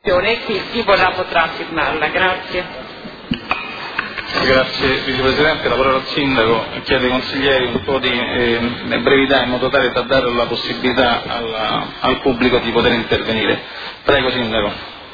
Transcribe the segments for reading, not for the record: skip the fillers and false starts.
e qui chi vorrà potrà firmarla. Grazie. Grazie Vicepresidente, la parola al Sindaco, chiede ai consiglieri un po' di brevità in modo tale da dare la possibilità al pubblico di poter intervenire. Prego Sindaco.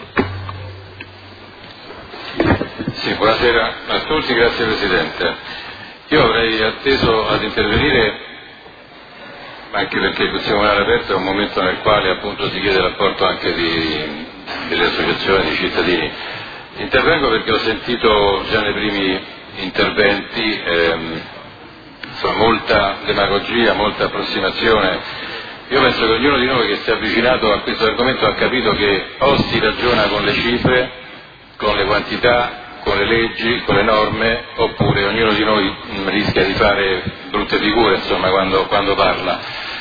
Sì, buonasera a tutti, grazie Presidente. Io avrei atteso ad intervenire anche perché il Consiglio Comunale aperto è un momento nel quale appunto si chiede l'apporto anche delle associazioni di cittadini. Intervengo perché ho sentito già nei primi interventi molta demagogia, molta approssimazione. Io penso che ognuno di noi che si è avvicinato a questo argomento ha capito che o si ragiona con le cifre, con le quantità, con le leggi, con le norme, oppure ognuno di noi rischia di fare brutte figure quando parla.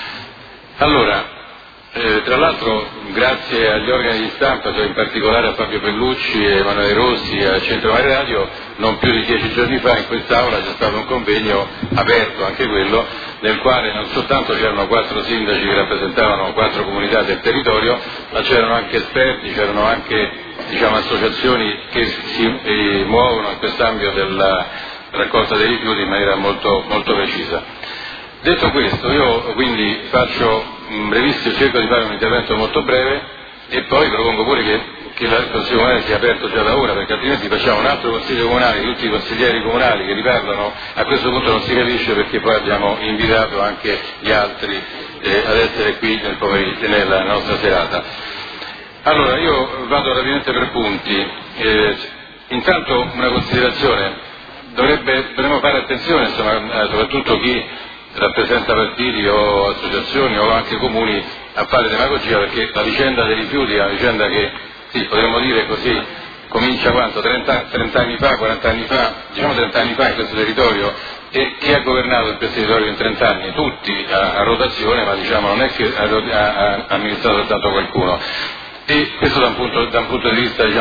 Allora, tra l'altro grazie agli organi di stampa, cioè in particolare a Fabio Pellucci e Emanuele Rossi e a Centro Mare Radio, non più di 10 giorni fa in quest'Aula c'è stato un convegno aperto, anche quello, nel quale non soltanto c'erano 4 sindaci che rappresentavano 4 comunità del territorio, ma c'erano anche esperti, c'erano anche associazioni che si muovono in quest'ambito della raccolta dei rifiuti in maniera molto, molto precisa. Detto questo, io quindi faccio un brevissimo, cerco di fare un intervento molto breve e poi propongo pure che il Consiglio Comunale sia aperto già da ora, perché altrimenti facciamo un altro Consiglio Comunale, tutti i consiglieri comunali che riparlano, a questo punto non si capisce perché poi abbiamo invitato anche gli altri ad essere qui nel pomeriggio, nella nostra serata. Allora, io vado rapidamente per punti. Intanto una considerazione, dovremmo fare attenzione, soprattutto chi rappresenta partiti o associazioni o anche comuni a fare demagogia, perché la vicenda dei rifiuti è una vicenda che, sì, potremmo dire così, comincia quanto? 30 anni fa, 40 anni fa, diciamo 30 anni fa in questo territorio, e chi ha governato in questo territorio in 30 anni? Tutti a rotazione, ma non è che ha amministrato soltanto qualcuno. E questo da un punto di vista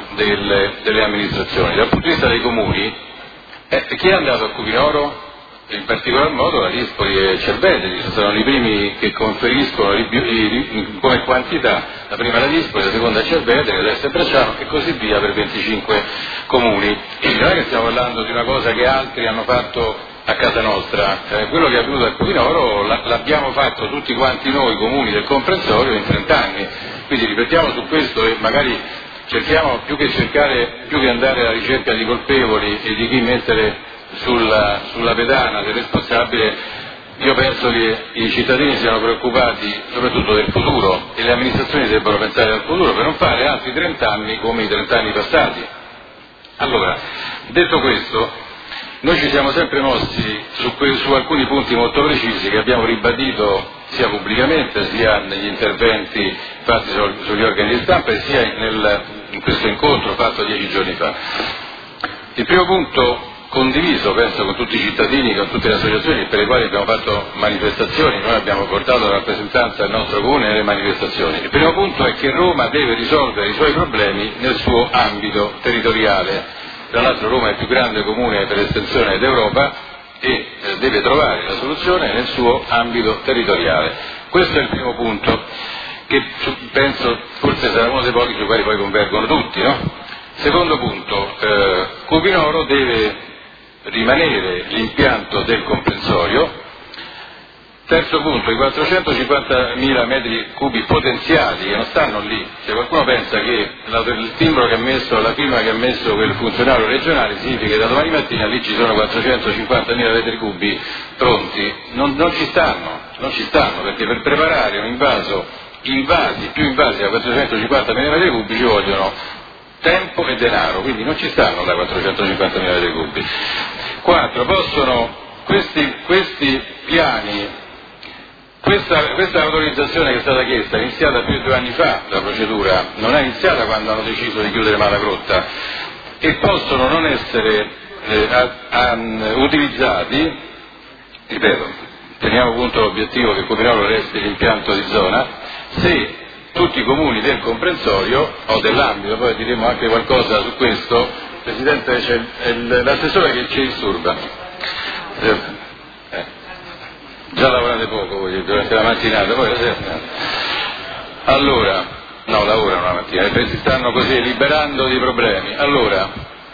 delle amministrazioni. Dal punto di vista dei comuni, chi è andato a Cupinoro? In particolar modo la Dispoli e Cerveteri sono i primi che conferiscono come quantità, la prima la Dispoli, la seconda Cerveteri, adesso Bracciano e così via per 25 comuni. Quindi non è che stiamo parlando di una cosa che altri hanno fatto a casa nostra, quello che è avvenuto a Cupinoro l'abbiamo fatto tutti quanti noi comuni del comprensorio in 30 anni, quindi ripetiamo su questo e magari cerchiamo più che andare alla ricerca di colpevoli e di chi mettere sulla pedana del responsabile. Io penso che i cittadini siano preoccupati soprattutto del futuro e le amministrazioni debbano pensare al futuro per non fare altri 30 anni come i 30 anni passati. Allora, detto questo, noi ci siamo sempre mossi su alcuni punti molto precisi che abbiamo ribadito sia pubblicamente sia negli interventi fatti sugli organi di stampa e sia in questo incontro fatto 10 giorni fa. Il primo punto condiviso, penso, con tutti i cittadini, con tutte le associazioni per le quali abbiamo fatto manifestazioni, noi abbiamo portato la rappresentanza del nostro comune nelle manifestazioni. Il primo punto è che Roma deve risolvere i suoi problemi nel suo ambito territoriale. Tra l'altro Roma è il più grande comune per estensione d'Europa e deve trovare la soluzione nel suo ambito territoriale. Questo è il primo punto, che penso forse sarà uno dei pochi sui quali poi convergono tutti, no? Secondo punto, Cupinoro deve rimanere l'impianto del comprensorio. Terzo punto, i 450.000 metri cubi potenziali che non stanno lì. Se qualcuno pensa che il timbro che ha messo, la firma che ha messo quel funzionario regionale significa che da domani mattina lì ci sono 450.000 metri cubi pronti, non ci stanno, perché per preparare un più invasi a 450.000 metri cubi ci vogliono tempo e denaro, quindi non ci stanno da 450.000 metri cubi. 4. Questi piani, questa autorizzazione che è stata chiesta è iniziata più di 2 anni fa, la procedura, non è iniziata quando hanno deciso di chiudere Malagrotta, e possono non essere utilizzati, ripeto, teniamo conto l'obiettivo che Cupinoro resti l'impianto di zona, se tutti i comuni del comprensorio o dell'ambito, poi diremo anche qualcosa su questo. Presidente, c'è l'assessore che ci disturba. Già lavorate poco voi durante la mattinata, poi la sera. Allora, No, lavorano la mattina, si stanno così liberando di problemi. Allora,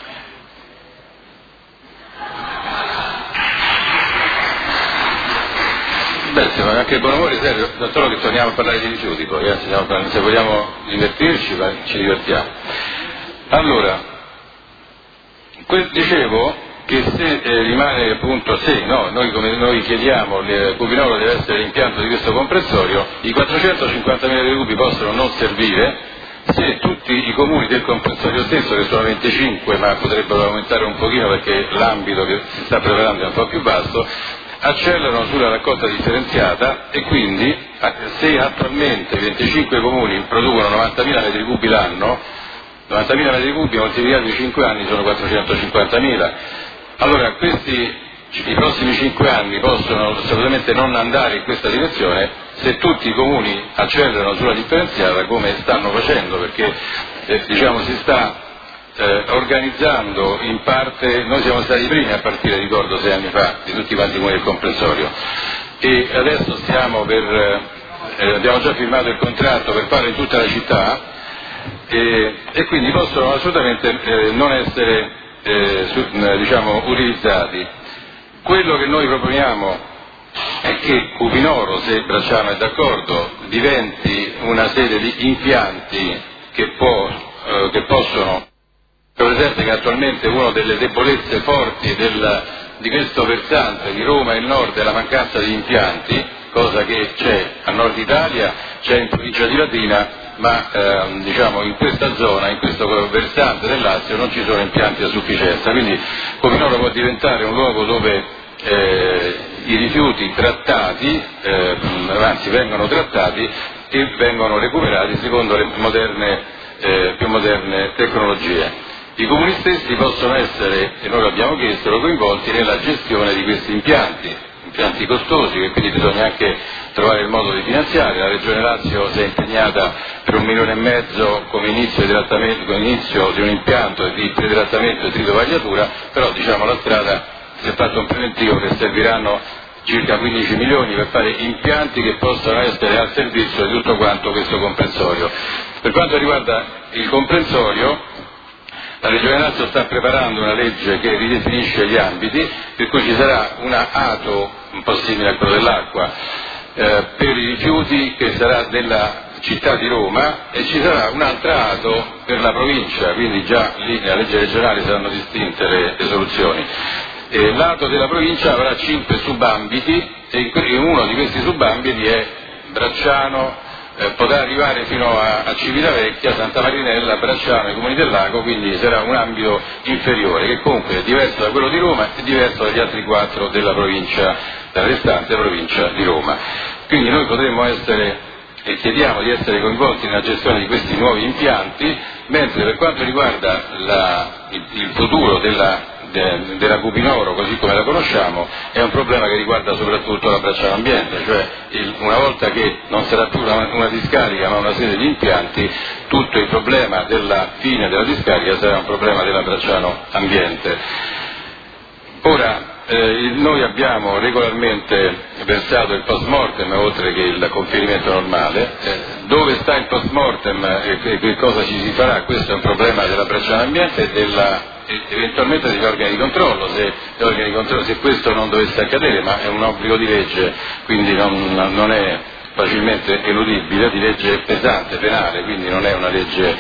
sembra anche il buon umore serio, solo che torniamo a parlare di rifiuti poi, se vogliamo divertirci, ci divertiamo. Allora, dicevo che se rimane appunto, noi chiediamo, Cupinoro deve essere l'impianto di questo comprensorio, i 450.000 metri cubi possono non servire se tutti i comuni del comprensorio stesso, che sono 25, ma potrebbero aumentare un pochino perché l'ambito che si sta preparando è un po' più vasto, accelerano sulla raccolta differenziata e quindi se attualmente 25 comuni producono 90.000 metri cubi l'anno, 90.000 metri cubi moltiplicati di 5 anni sono 450.000. Allora i prossimi 5 anni possono assolutamente non andare in questa direzione se tutti i comuni accelerano sulla differenziata come stanno facendo, perché si sta organizzando in parte. Noi siamo stati i primi a partire, ricordo 6 anni fa, di tutti quanti i comuni del comprensorio, e adesso abbiamo già firmato il contratto per farlo in tutta la città, e quindi possono assolutamente non essere utilizzati. Quello che noi proponiamo è che Cupinoro, se Bracciano è d'accordo, diventi una serie di impianti che possono. Presente che attualmente una delle debolezze forti di questo versante di Roma e il nord è la mancanza di impianti, cosa che c'è a nord Italia, c'è in provincia di Latina, ma in questa zona, in questo versante del Lazio non ci sono impianti a sufficienza, quindi Cupinoro può diventare un luogo dove i rifiuti trattati, vengono trattati e vengono recuperati secondo le più moderne tecnologie. I comuni stessi possono essere, e noi l'abbiamo chiesto, coinvolti nella gestione di questi impianti costosi, che quindi bisogna anche trovare il modo di finanziare. La Regione Lazio si è impegnata per 1,5 milioni come inizio di un impianto di pretrattamento e tritovagliatura, però la strada si è fatto un preventivo che serviranno circa 15 milioni per fare impianti che possano essere al servizio di tutto quanto questo comprensorio. Per quanto riguarda il comprensorio, la Regione Lazio sta preparando una legge che ridefinisce gli ambiti, per cui ci sarà una ATO, un po' simile a quello dell'acqua, per i rifiuti, che sarà della città di Roma, e ci sarà un'altra ATO per la provincia, quindi già lì nella legge regionale saranno distinte le soluzioni. L'ATO della provincia avrà 5 subambiti, e uno di questi subambiti è Bracciano, potrà arrivare fino a Civitavecchia, Santa Marinella, Bracciano, i comuni del lago, quindi sarà un ambito inferiore, che comunque è diverso da quello di Roma e diverso dagli altri 4 della restante provincia di Roma. Quindi noi potremmo essere, e chiediamo di essere coinvolti nella gestione di questi nuovi impianti, mentre per quanto riguarda il futuro della Cupinoro, così come la conosciamo, è un problema che riguarda soprattutto la Bracciano Ambiente, cioè una volta che non sarà più una discarica ma una serie di impianti, tutto il problema della fine della discarica sarà un problema della Bracciano Ambiente. Ora, noi abbiamo regolarmente versato il post mortem oltre che il conferimento normale. Dove sta il post mortem e che cosa ci si farà? Questo è un problema della Bracciano Ambiente e eventualmente degli organi di controllo, se questo non dovesse accadere, ma è un obbligo di legge, quindi non è facilmente eludibile, di legge pesante, penale, quindi non è una legge,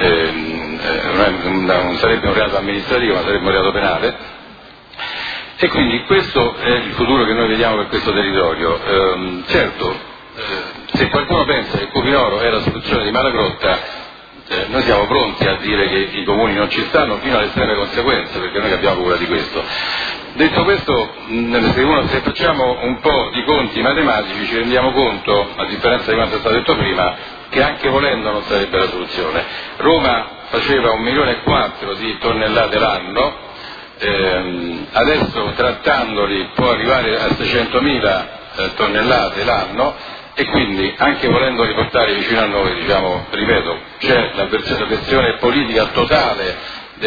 non sarebbe un reato amministrativo, ma sarebbe un reato penale. E quindi questo è il futuro che noi vediamo per questo territorio. Certo, se qualcuno pensa che Cupinoro è la soluzione di Malagrotta, noi siamo pronti a dire che i comuni non ci stanno fino alle estreme conseguenze, perché noi abbiamo paura di questo. Detto questo, se facciamo un po' di conti matematici ci rendiamo conto, a differenza di quanto è stato detto prima, che anche volendo non sarebbe la soluzione. Roma faceva 1,4 milioni di tonnellate l'anno, adesso trattandoli può arrivare a 600.000 tonnellate l'anno, e quindi anche volendoli portare vicino a noi, ripeto, c'è la versione politica totale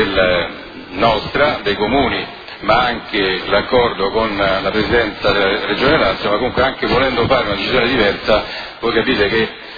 dei comuni, ma anche l'accordo con la Presidenza della Regione Lazio, ma comunque anche volendo fare una decisione diversa, voi capite che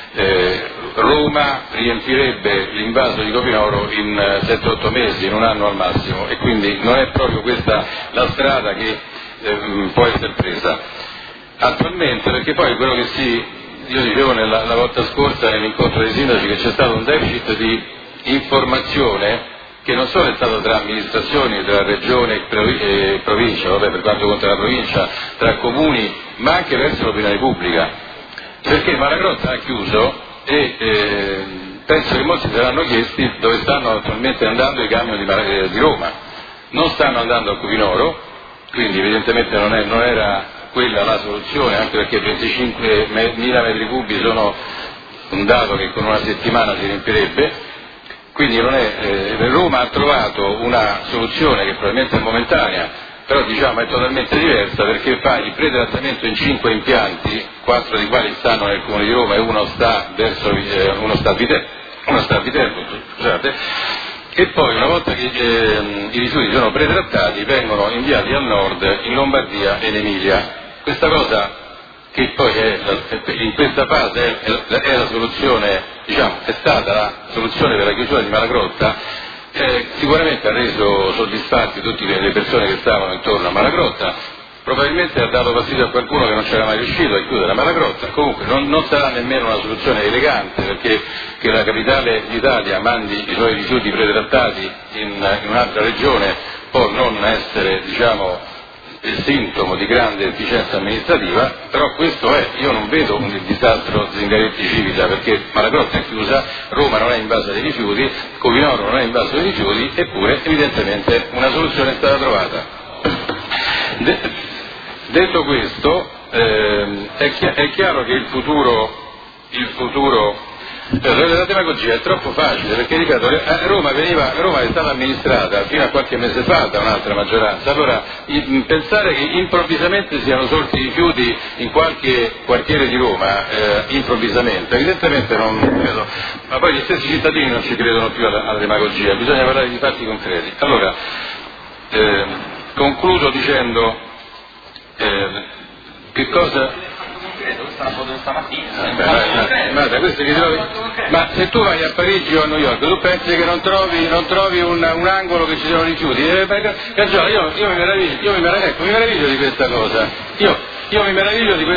Roma riempirebbe l'invaso di Covinoro in 7-8 mesi, in un anno al massimo, e quindi non è proprio questa la strada che può essere presa attualmente, perché poi quello che io dicevo la volta scorsa nell'incontro dei sindaci, che c'è stato un deficit di informazione che non solo è stato tra amministrazioni, tra regione e provincia, per quanto conta la provincia, tra comuni, ma anche verso l'opinione pubblica, perché Malagrotta ha chiuso e penso che molti si saranno chiesti dove stanno attualmente andando i camion di Roma. Non stanno andando a Covinoro, quindi evidentemente non era quella la soluzione, anche perché 25.000 metri cubi sono un dato che con una settimana si riempirebbe. Quindi Roma ha trovato una soluzione che probabilmente è momentanea, però diciamo è totalmente diversa, perché fa il pretrattamento in 5 impianti, 4 dei quali stanno nel comune di Roma e uno sta a Viterbo, scusate, e poi una volta che i rifiuti sono pretrattati vengono inviati al nord, in Lombardia e in Emilia. Questa cosa, che poi in questa fase è la soluzione, diciamo, è stata la soluzione per la chiusura di Malagrotta, sicuramente ha reso soddisfatti tutte le persone che stavano intorno a Malagrotta, probabilmente ha dato fastidio a qualcuno che non c'era mai riuscito a chiudere Malagrotta. Comunque non sarà nemmeno una soluzione elegante, perché che la capitale d'Italia mandi i suoi rifiuti pretrattati in un'altra regione può non essere, diciamo, il sintomo di grande efficienza amministrativa, però questo io non vedo un disastro Zingaretti-Civita, perché Malagrotta è chiusa, Roma non è invasa dei rifiuti, Covinoro non è invaso dei rifiuti, eppure evidentemente una soluzione è stata trovata. Detto questo, è chiaro che il futuro la demagogia è troppo facile, perché ripeto, Roma è stata amministrata fino a qualche mese fa da un'altra maggioranza. Allora pensare che improvvisamente siano sorti rifiuti in qualche quartiere di Roma, improvvisamente, evidentemente non credo, ma poi gli stessi cittadini non ci credono più alla demagogia, bisogna parlare di fatti concreti. Allora concludo dicendo che cosa. Questa è una foto di stamattina. Ma se tu vai a Parigi o a New York, tu pensi che non trovi un angolo che ci siano rifiuti? Caggiola, io mi meraviglio di questa cosa. Io mi meraviglio di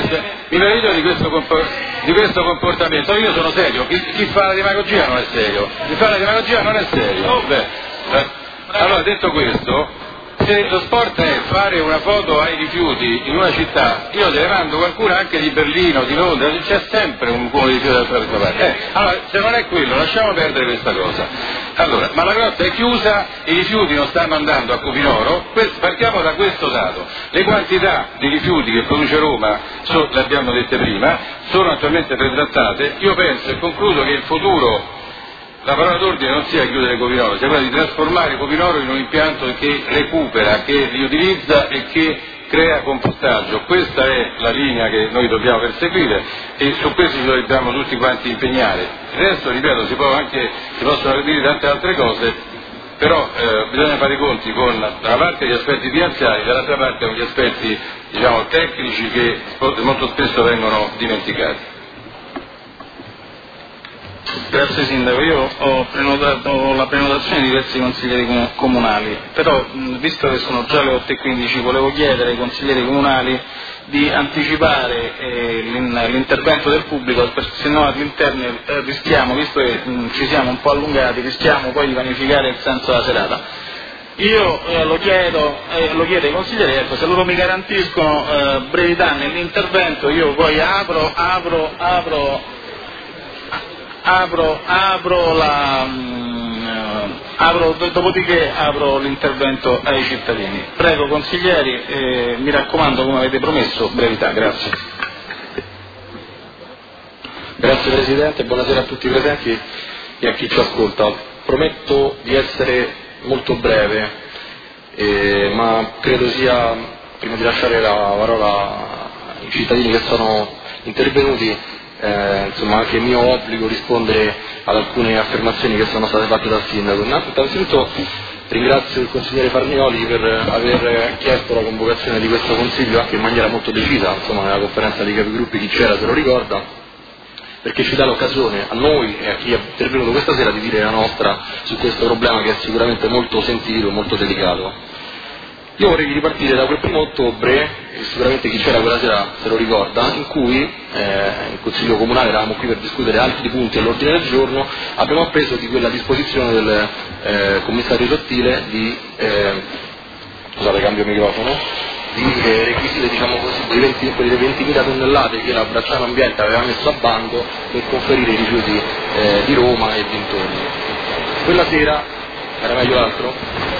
questo comportamento. Io sono serio, chi fa la demagogia non è serio. Chi fa la demagogia non è serio. Allora, detto questo, se lo sport è fare una foto ai rifiuti in una città, io te ne mando qualcuno anche di Berlino, di Londra, c'è sempre un buco di rifiuti da questa parte. Allora, se non è quello, lasciamo perdere questa cosa. Allora, Malagrotta è chiusa, i rifiuti non stanno andando a Covinoro, partiamo da questo dato. Le quantità di rifiuti che produce Roma, le abbiamo dette prima, sono attualmente pretrattate. Io penso e concludo che il futuro, la parola d'ordine non sia chiudere Covinoro, sia quella di trasformare Covinoro in un impianto che recupera, che riutilizza e che crea compostaggio. Questa è la linea che noi dobbiamo perseguire e su questo ci dobbiamo tutti quanti impegnare. Il resto, ripeto, si possono dire tante altre cose, però bisogna fare i conti con da una parte gli aspetti finanziari, dall'altra parte con gli aspetti, diciamo, tecnici che molto spesso vengono dimenticati. Grazie Sindaco, io ho prenotato la prenotazione di diversi consiglieri comunali, però visto che sono già le 8:15 volevo chiedere ai consiglieri comunali di anticipare l'intervento del pubblico, perché se no all'interno rischiamo, visto che ci siamo un po' allungati, rischiamo poi di vanificare il senso della serata. Io lo chiedo ai consiglieri, ecco, se loro mi garantiscono brevità nell'intervento, io poi dopodiché apro l'intervento ai cittadini. Prego consiglieri, mi raccomando, come avete promesso, brevità, grazie. Grazie Presidente, buonasera a tutti i presenti e a chi ci ascolta. Prometto di essere molto breve, ma credo sia, prima di lasciare la parola ai cittadini che sono intervenuti, insomma anche mio obbligo rispondere ad alcune affermazioni che sono state fatte dal Sindaco. Innanzitutto ringrazio il consigliere Farnioli per aver chiesto la convocazione di questo Consiglio anche in maniera molto decisa, insomma nella conferenza dei capigruppi chi c'era se lo ricorda, perché ci dà l'occasione a noi e a chi è intervenuto questa sera di dire la nostra su questo problema che è sicuramente molto sentito e molto delicato. Io vorrei ripartire da quel 1° ottobre, e sicuramente chi c'era quella sera se lo ricorda, in cui in Consiglio Comunale eravamo qui per discutere altri punti all'ordine del giorno, abbiamo appreso di quella disposizione del commissario Sottile di scusate, cambio microfono, di requisire, diciamo così, quelle 20.000 tonnellate che la Bracciano Ambiente aveva messo a bando per conferire i rifiuti di Roma e dintorni. Quella sera, era meglio l'altro?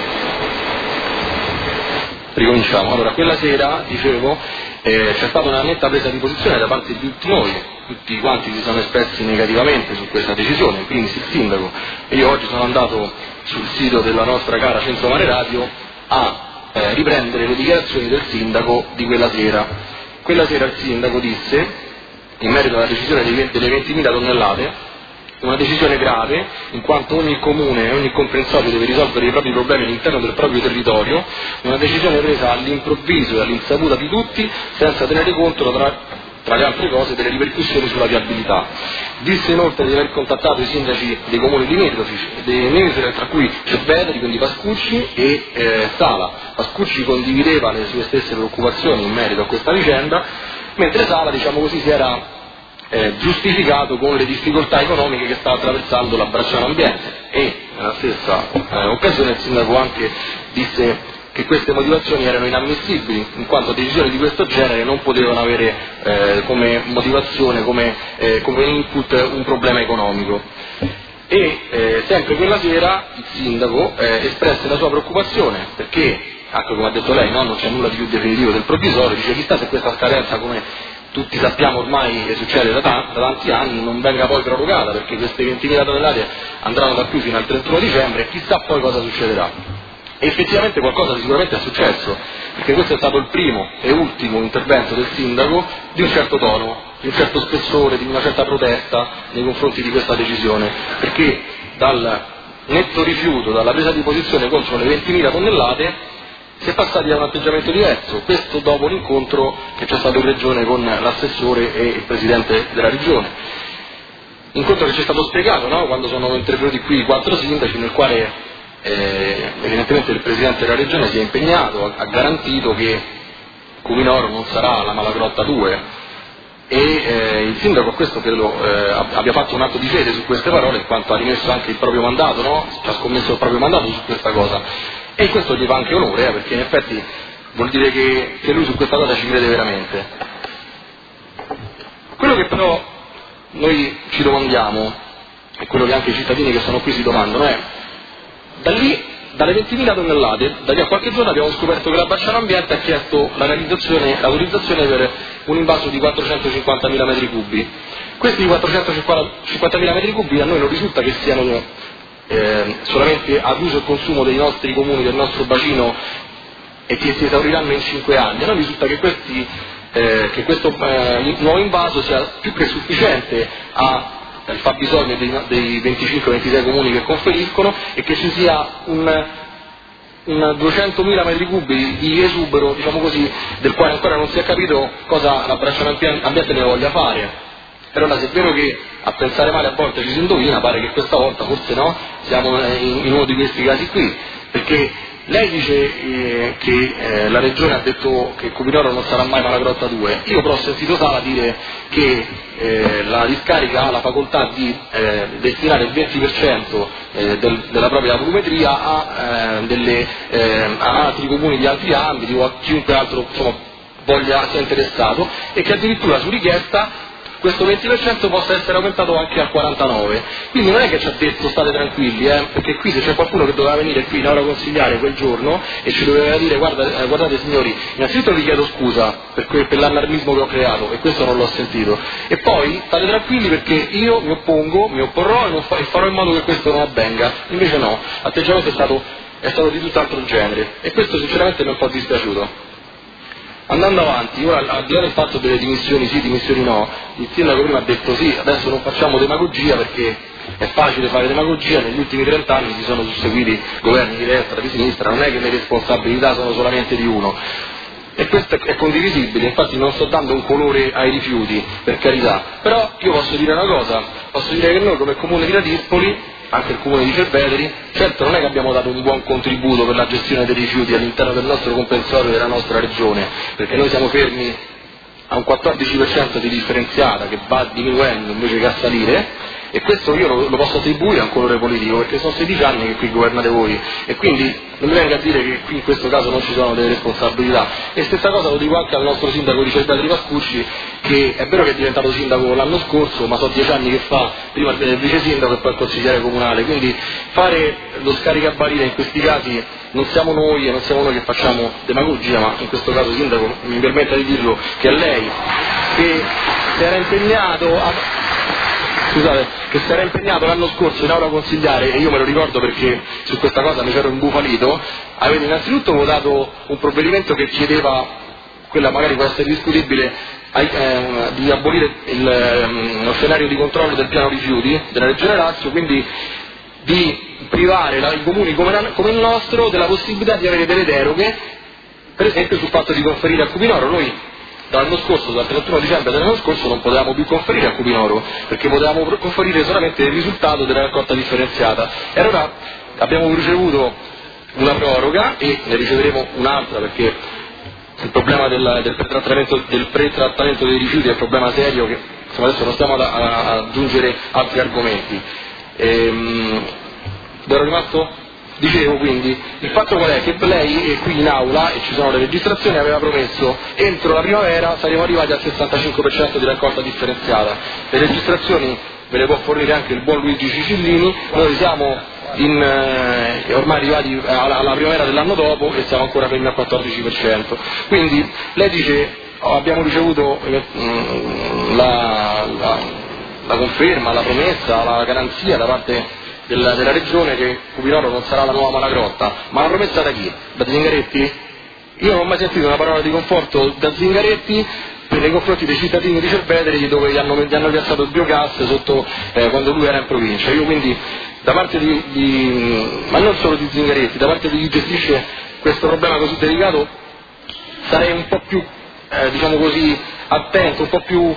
Ricominciamo. Allora, quella sera, dicevo, c'è stata una netta presa di posizione da parte di tutti noi, tutti quanti si sono espressi negativamente su questa decisione, quindi il sindaco, e io oggi sono andato sul sito della nostra cara Centro Mare Radio a riprendere le dichiarazioni del sindaco di quella sera. Quella sera il sindaco disse, in merito alla decisione delle 20.000 tonnellate, una decisione grave, in quanto ogni comune e ogni comprensorio deve risolvere i propri problemi all'interno del proprio territorio, una decisione presa all'improvviso e all'insaputa di tutti, senza tenere conto, tra le altre cose, delle ripercussioni sulla viabilità. Disse inoltre di aver contattato i sindaci dei comuni limitrofi, tra cui Cerveteri, quindi Pascucci e Sala. Pascucci condivideva le sue stesse preoccupazioni in merito a questa vicenda, mentre Sala, diciamo così, si era giustificato con le difficoltà economiche che sta attraversando la Bracciano Ambiente, e nella stessa occasione il sindaco anche disse che queste motivazioni erano inammissibili, in quanto decisioni di questo genere non potevano avere come motivazione, come input, un problema economico. E sempre quella sera il sindaco espresse la sua preoccupazione, perché, anche come ha detto lei, no, non c'è nulla di più definitivo del provvisorio, dice chissà se questa scadenza, come tutti sappiamo ormai che succede da tanti anni, non venga poi prorogata, perché queste 20.000 tonnellate andranno da qui fino al 31 dicembre e chissà poi cosa succederà. E effettivamente qualcosa sicuramente è successo, perché questo è stato il primo e ultimo intervento del sindaco di un certo tono, di un certo spessore, di una certa protesta nei confronti di questa decisione, perché dal netto rifiuto, dalla presa di posizione contro le 20.000 tonnellate, si è passati a un atteggiamento diverso, questo dopo l'incontro che c'è stato in regione con l'assessore e il presidente della regione. Incontro che ci è stato spiegato, no? Quando sono intervenuti qui i 4 sindaci, nel quale evidentemente il presidente della regione si è impegnato, ha garantito che Cuminoro non sarà la Malagrotta 2, e il sindaco a questo credo abbia fatto un atto di fede su queste parole, in quanto ha rimesso anche il proprio mandato, no? Ci ha scommesso il proprio mandato su questa cosa. E questo gli fa anche onore, perché in effetti vuol dire che lui su questa cosa ci crede veramente. Quello che però noi ci domandiamo, e quello che anche i cittadini che sono qui si domandano, è dalle 20.000 tonnellate, da lì a qualche giorno abbiamo scoperto che la Bracciano Ambiente ha chiesto l'autorizzazione per un invaso di 450.000 metri cubi. Questi 450.000 metri cubi a noi non risulta che siano solamente ad uso e consumo dei nostri comuni, del nostro bacino, e che si esauriranno in 5 anni. A noi risulta che questo nuovo invaso sia più che sufficiente al fabbisogno dei 25-26 comuni che conferiscono, e che ci sia un 200.000 metri cubi di esubero, diciamo così, del quale ancora non si è capito cosa la Bracciano Ambiente ne voglia fare. Però se è vero che a pensare male a volte ci si indovina, pare che questa volta forse no, siamo in uno di questi casi qui, perché lei dice che la regione ha detto che Cuminoro non sarà mai Malagrotta 2, io però ho sentito Sala dire che la discarica ha la facoltà di destinare il 20% della propria volumetria a altri comuni di altri ambiti o a chiunque altro, insomma, sia interessato, e che addirittura su richiesta questo 20% possa essere aumentato anche al 49%. Quindi non è che ci ha detto state tranquilli, perché qui se c'è qualcuno che doveva venire qui in aula consigliare quel giorno e ci doveva dire guardate signori, innanzitutto vi chiedo scusa per l'allarmismo che ho creato, e questo non l'ho sentito, e poi state tranquilli perché io mi opporrò e farò in modo che questo non avvenga. Invece no, l'atteggiamento è stato di tutt'altro genere, e questo sinceramente mi è un po' dispiaciuto. Andando avanti, ora al di là del fatto delle dimissioni sì, dimissioni no, il sindaco prima ha detto sì, adesso non facciamo demagogia perché è facile fare demagogia, negli ultimi 30 anni si sono susseguiti governi di destra, di sinistra, non è che le responsabilità sono solamente di uno. e questo è condivisibile, infatti non sto dando un colore ai rifiuti, per carità, però io posso dire una cosa, posso dire che noi come comune di Ladispoli, anche il comune di Cerveteri, certo non è che abbiamo dato un buon contributo per la gestione dei rifiuti all'interno del nostro comprensorio della nostra regione, perché noi siamo fermi a un 14% di differenziata che va diminuendo invece che a salire, e questo io lo posso attribuire a un colore politico, perché sono 16 anni che qui governate voi, e quindi non mi venga a dire che qui in questo caso non ci sono delle responsabilità. E stessa cosa lo dico anche al nostro sindaco di Cerveteri Pascucci, che è vero che è diventato sindaco l'anno scorso, ma so 10 anni che fa, prima il vice sindaco e poi il consigliere comunale, quindi fare lo scaricabarile in questi casi non siamo noi, e non siamo noi che facciamo demagogia, ma in questo caso sindaco mi permetta di dirlo, che è lei che si era impegnato che si era impegnato l'anno scorso in aula consigliare, e io me lo ricordo perché su questa cosa mi c'ero imbufalito. Avete innanzitutto votato un provvedimento che chiedeva, quella magari può essere discutibile, di abolire lo scenario di controllo del piano rifiuti della Regione Lazio, quindi di privare i comuni come il nostro della possibilità di avere delle deroghe, per esempio sul fatto di conferire a Cupinoro. Noi dall'anno scorso, dal 31 dicembre dell'anno scorso, non potevamo più conferire a Cupinoro, perché potevamo conferire solamente il risultato della raccolta differenziata, e allora abbiamo ricevuto una proroga e ne riceveremo un'altra, perché il problema del pretrattamento dei rifiuti è un problema serio, che insomma, adesso non stiamo ad aggiungere altri argomenti. Dove ero rimasto? Dicevo, quindi, il fatto qual è? Che lei qui in aula, e ci sono le registrazioni, aveva promesso entro la primavera saremo arrivati al 65% di raccolta differenziata. Le registrazioni ve le può fornire anche il buon Luigi Cicillini. Noi siamo ormai arrivati alla primavera dell'anno dopo e siamo ancora fermi al 14%. Quindi lei dice abbiamo ricevuto la conferma, la promessa, la garanzia da parte della regione che Cupinoro non sarà la nuova Malagrotta, ma la promessa da chi? Da Zingaretti? Io non ho mai sentito una parola di conforto da Zingaretti nei confronti dei cittadini di Cerveteri, dove gli hanno piazzato il biogas sotto, quando lui era in provincia. Io quindi da parte ma non solo di Zingaretti, da parte di chi gestisce questo problema così delicato, sarei un po' più diciamo così attento, un po' più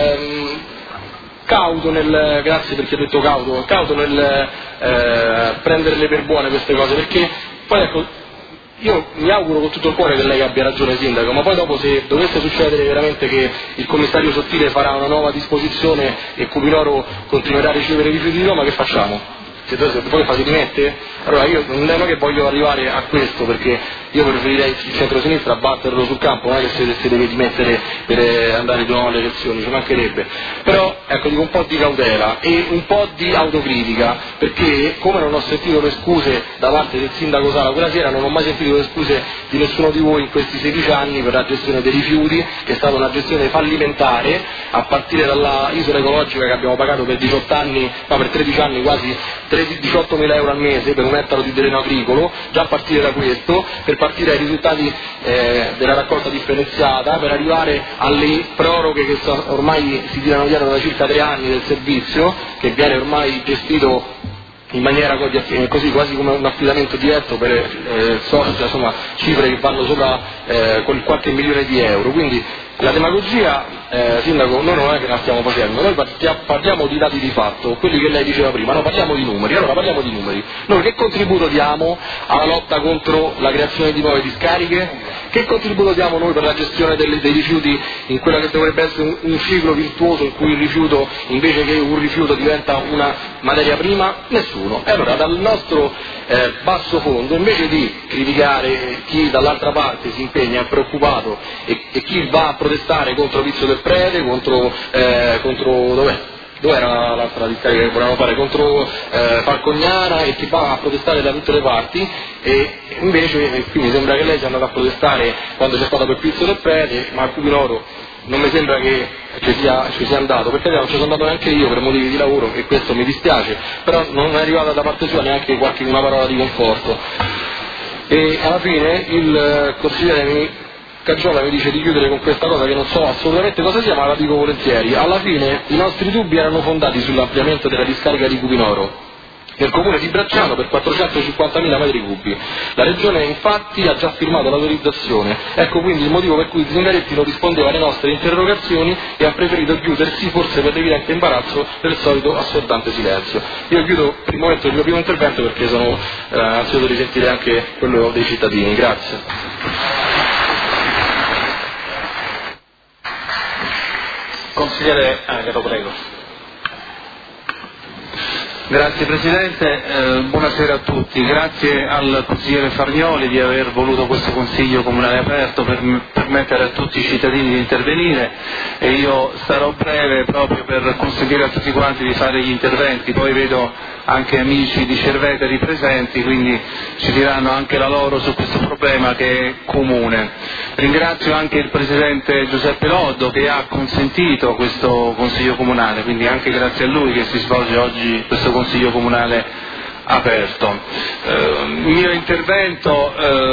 cauto grazie perché ho detto cauto nel prenderle per buone queste cose, perché poi ecco, io mi auguro con tutto il cuore che lei abbia ragione, sindaco, ma poi dopo, se dovesse succedere veramente che il commissario Sottile farà una nuova disposizione e Cupinoro continuerà a ricevere rifiuti di Roma, che facciamo? Se poi si dimette? Allora io non è che voglio arrivare a questo, perché io preferirei il centro-sinistra batterlo sul campo, non è che si deve dimettere per andare di nuovo alle elezioni, ci mancherebbe. Però ecco, dico un po' di cautela e un po' di autocritica, perché come non ho sentito le scuse da parte del sindaco Sala quella sera, non ho mai sentito le scuse di nessuno di voi in questi 16 anni per la gestione dei rifiuti, che è stata una gestione fallimentare, a partire dalla isola ecologica che abbiamo pagato per 18 anni, no, per 13 anni quasi 18.000 euro al mese per un ettaro di terreno agricolo, già a partire da questo, per partire ai risultati della raccolta differenziata, per arrivare alle proroghe che ormai si tirano dietro da circa 3 anni del servizio, che viene ormai gestito in maniera così quasi come un affidamento diretto per insomma, cifre che vanno sopra qualche milione di euro. Quindi la demagogia, sindaco, noi non è che la stiamo facendo, noi parliamo di dati di fatto, quelli che lei diceva prima, no, parliamo di numeri. Allora parliamo di numeri. Noi che contributo diamo alla lotta contro la creazione di nuove discariche? Che contributo diamo noi per la gestione dei rifiuti in quella che dovrebbe essere un ciclo virtuoso in cui il rifiuto, invece che un rifiuto, diventa una materia prima? Nessuno. E allora dal nostro basso fondo, invece di criticare chi dall'altra parte si impegna, è preoccupato, e chi va a protestare contro Vizio del Prete, contro dov'era l'altra discarica che volevano fare, contro Falcognana, e chi va a protestare da tutte le parti, e invece qui mi sembra che lei sia andata a protestare quando c'è stata per Vizio del Prete, ma a Cupinoro non mi sembra che ci sia andato, perché non ci sono andato neanche io per motivi di lavoro, e questo mi dispiace, però non è arrivata da parte sua neanche una parola di conforto. E alla fine il consigliere Caggiola mi dice di chiudere con questa cosa che non so assolutamente cosa sia, ma la dico volentieri. Alla fine i nostri dubbi erano fondati sull'ampliamento della discarica di Cupinoro, nel comune di Bracciano per 450.000 metri cubi. La regione infatti ha già firmato l'autorizzazione, ecco quindi il motivo per cui Zingaretti non rispondeva alle nostre interrogazioni e ha preferito chiudersi, forse per l'evidente imbarazzo del solito assordante silenzio. Io chiudo per il momento il mio primo intervento perché sono ansioso di sentire anche quello dei cittadini. Grazie. Consigliere Agaro, prego. Grazie Presidente, buonasera a tutti. Grazie al consigliere Fargnoli di aver voluto questo Consiglio Comunale aperto per permettere a tutti i cittadini di intervenire, e io sarò breve proprio per consentire a tutti quanti di fare gli interventi. Poi vedo anche amici di Cerveteri presenti, quindi ci diranno anche la loro su questo problema che è comune. Ringrazio anche il Presidente Giuseppe Loddo che ha consentito questo Consiglio Comunale, quindi anche grazie a lui che si svolge oggi questo Consiglio Comunale aperto. Il mio intervento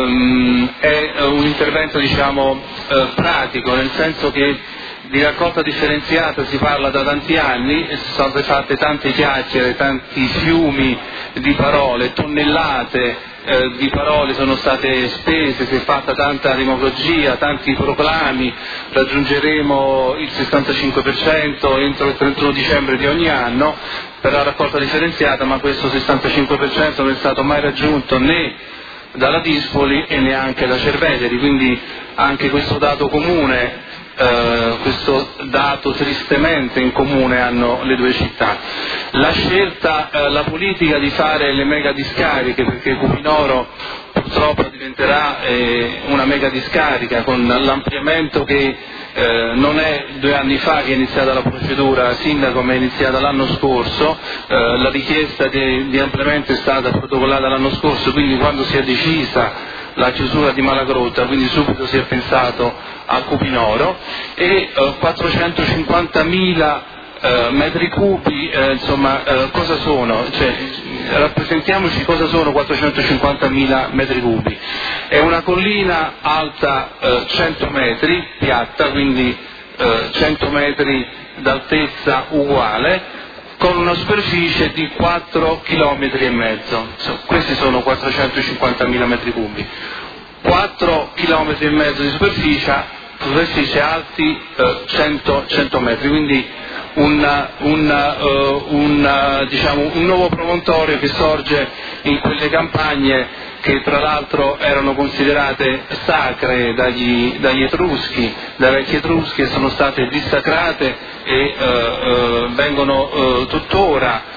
è un intervento pratico, nel senso che di raccolta differenziata si parla da tanti anni e sono state fatte tante chiacchiere, tanti fiumi di parole, tonnellate di parole sono state spese, si è fatta tanta demagogia, tanti proclami, raggiungeremo il 65% entro il 31 dicembre di ogni anno per la raccolta differenziata, ma questo 65% non è stato mai raggiunto né dalla Dispoli e neanche da Cerveteri, quindi anche questo dato comune, questo dato tristemente in comune hanno le due città. La scelta, la politica di fare le mega discariche, perché Cupinoro purtroppo diventerà una mega discarica con l'ampliamento che non è 2 anni fa che è iniziata la procedura, sindaco, ma è iniziata l'anno scorso, la richiesta di ampliamento è stata protocollata l'anno scorso, quindi quando si è decisa la chiusura di Malagrotta, quindi subito si è pensato a Cupinoro, e 450.000 metri cubi, cosa sono? Rappresentiamoci cosa sono 450.000 metri cubi. È una collina alta 100 metri, piatta, quindi 100 metri d'altezza uguale, con una superficie di 4 km e mezzo. Questi sono 450.000 metri cubi. 4 km e mezzo di superficie alti 100 metri, quindi un nuovo promontorio che sorge in quelle campagne che tra l'altro erano considerate sacre dagli Etruschi, dai vecchi Etruschi, e sono state dissacrate e vengono tuttora,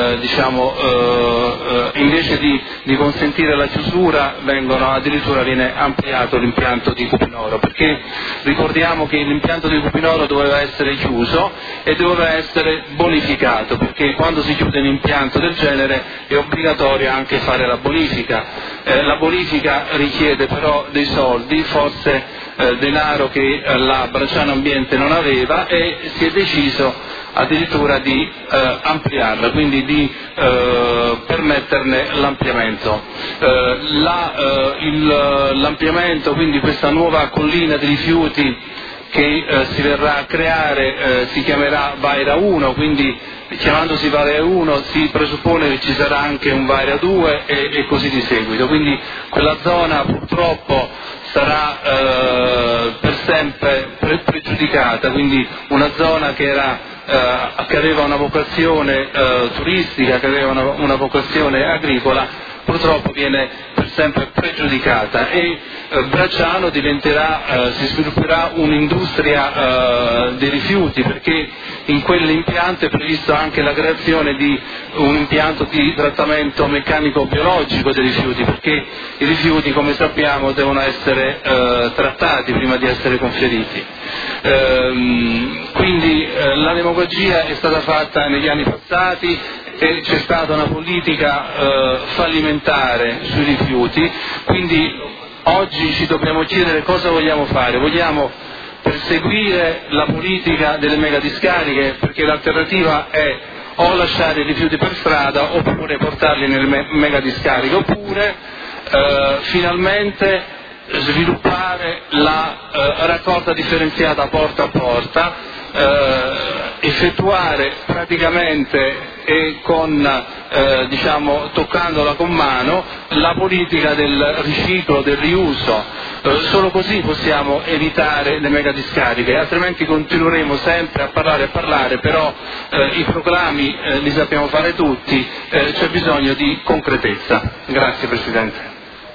invece di consentire la chiusura, addirittura viene ampliato l'impianto di Cupinoro, perché ricordiamo che l'impianto di Cupinoro doveva essere chiuso e doveva essere bonificato, perché quando si chiude un impianto del genere è obbligatorio anche fare la bonifica. La bonifica richiede però dei soldi, forse denaro che la Bracciano Ambiente non aveva, e si è deciso addirittura di ampliarla, quindi di permetterne l'ampliamento. L'ampliamento, quindi questa nuova collina di rifiuti che si verrà a creare, si chiamerà Vaira 1, quindi chiamandosi Vaira 1 si presuppone che ci sarà anche un Vaira 2 e così di seguito, quindi quella zona purtroppo sarà per sempre pregiudicata, quindi una zona che aveva una vocazione turistica, che aveva una vocazione agricola, purtroppo viene per sempre pregiudicata, e Bracciano si svilupperà un'industria dei rifiuti, perché in quell'impianto è previsto anche la creazione di un impianto di trattamento meccanico biologico dei rifiuti, perché i rifiuti, come sappiamo, devono essere trattati prima di essere conferiti. Quindi la demagogia è stata fatta negli anni passati e c'è stata una politica fallimentare sui rifiuti, quindi oggi ci dobbiamo chiedere cosa vogliamo fare. Vogliamo perseguire la politica delle mega discariche, perché l'alternativa è o lasciare i rifiuti per strada oppure portarli nelle mega discariche, oppure finalmente sviluppare la raccolta differenziata porta a porta effettuare praticamente e toccandola con mano la politica del riciclo, del riuso. Solo così possiamo evitare le megadiscariche, altrimenti continueremo sempre a parlare, però i proclami li sappiamo fare tutti, c'è bisogno di concretezza. Grazie Presidente.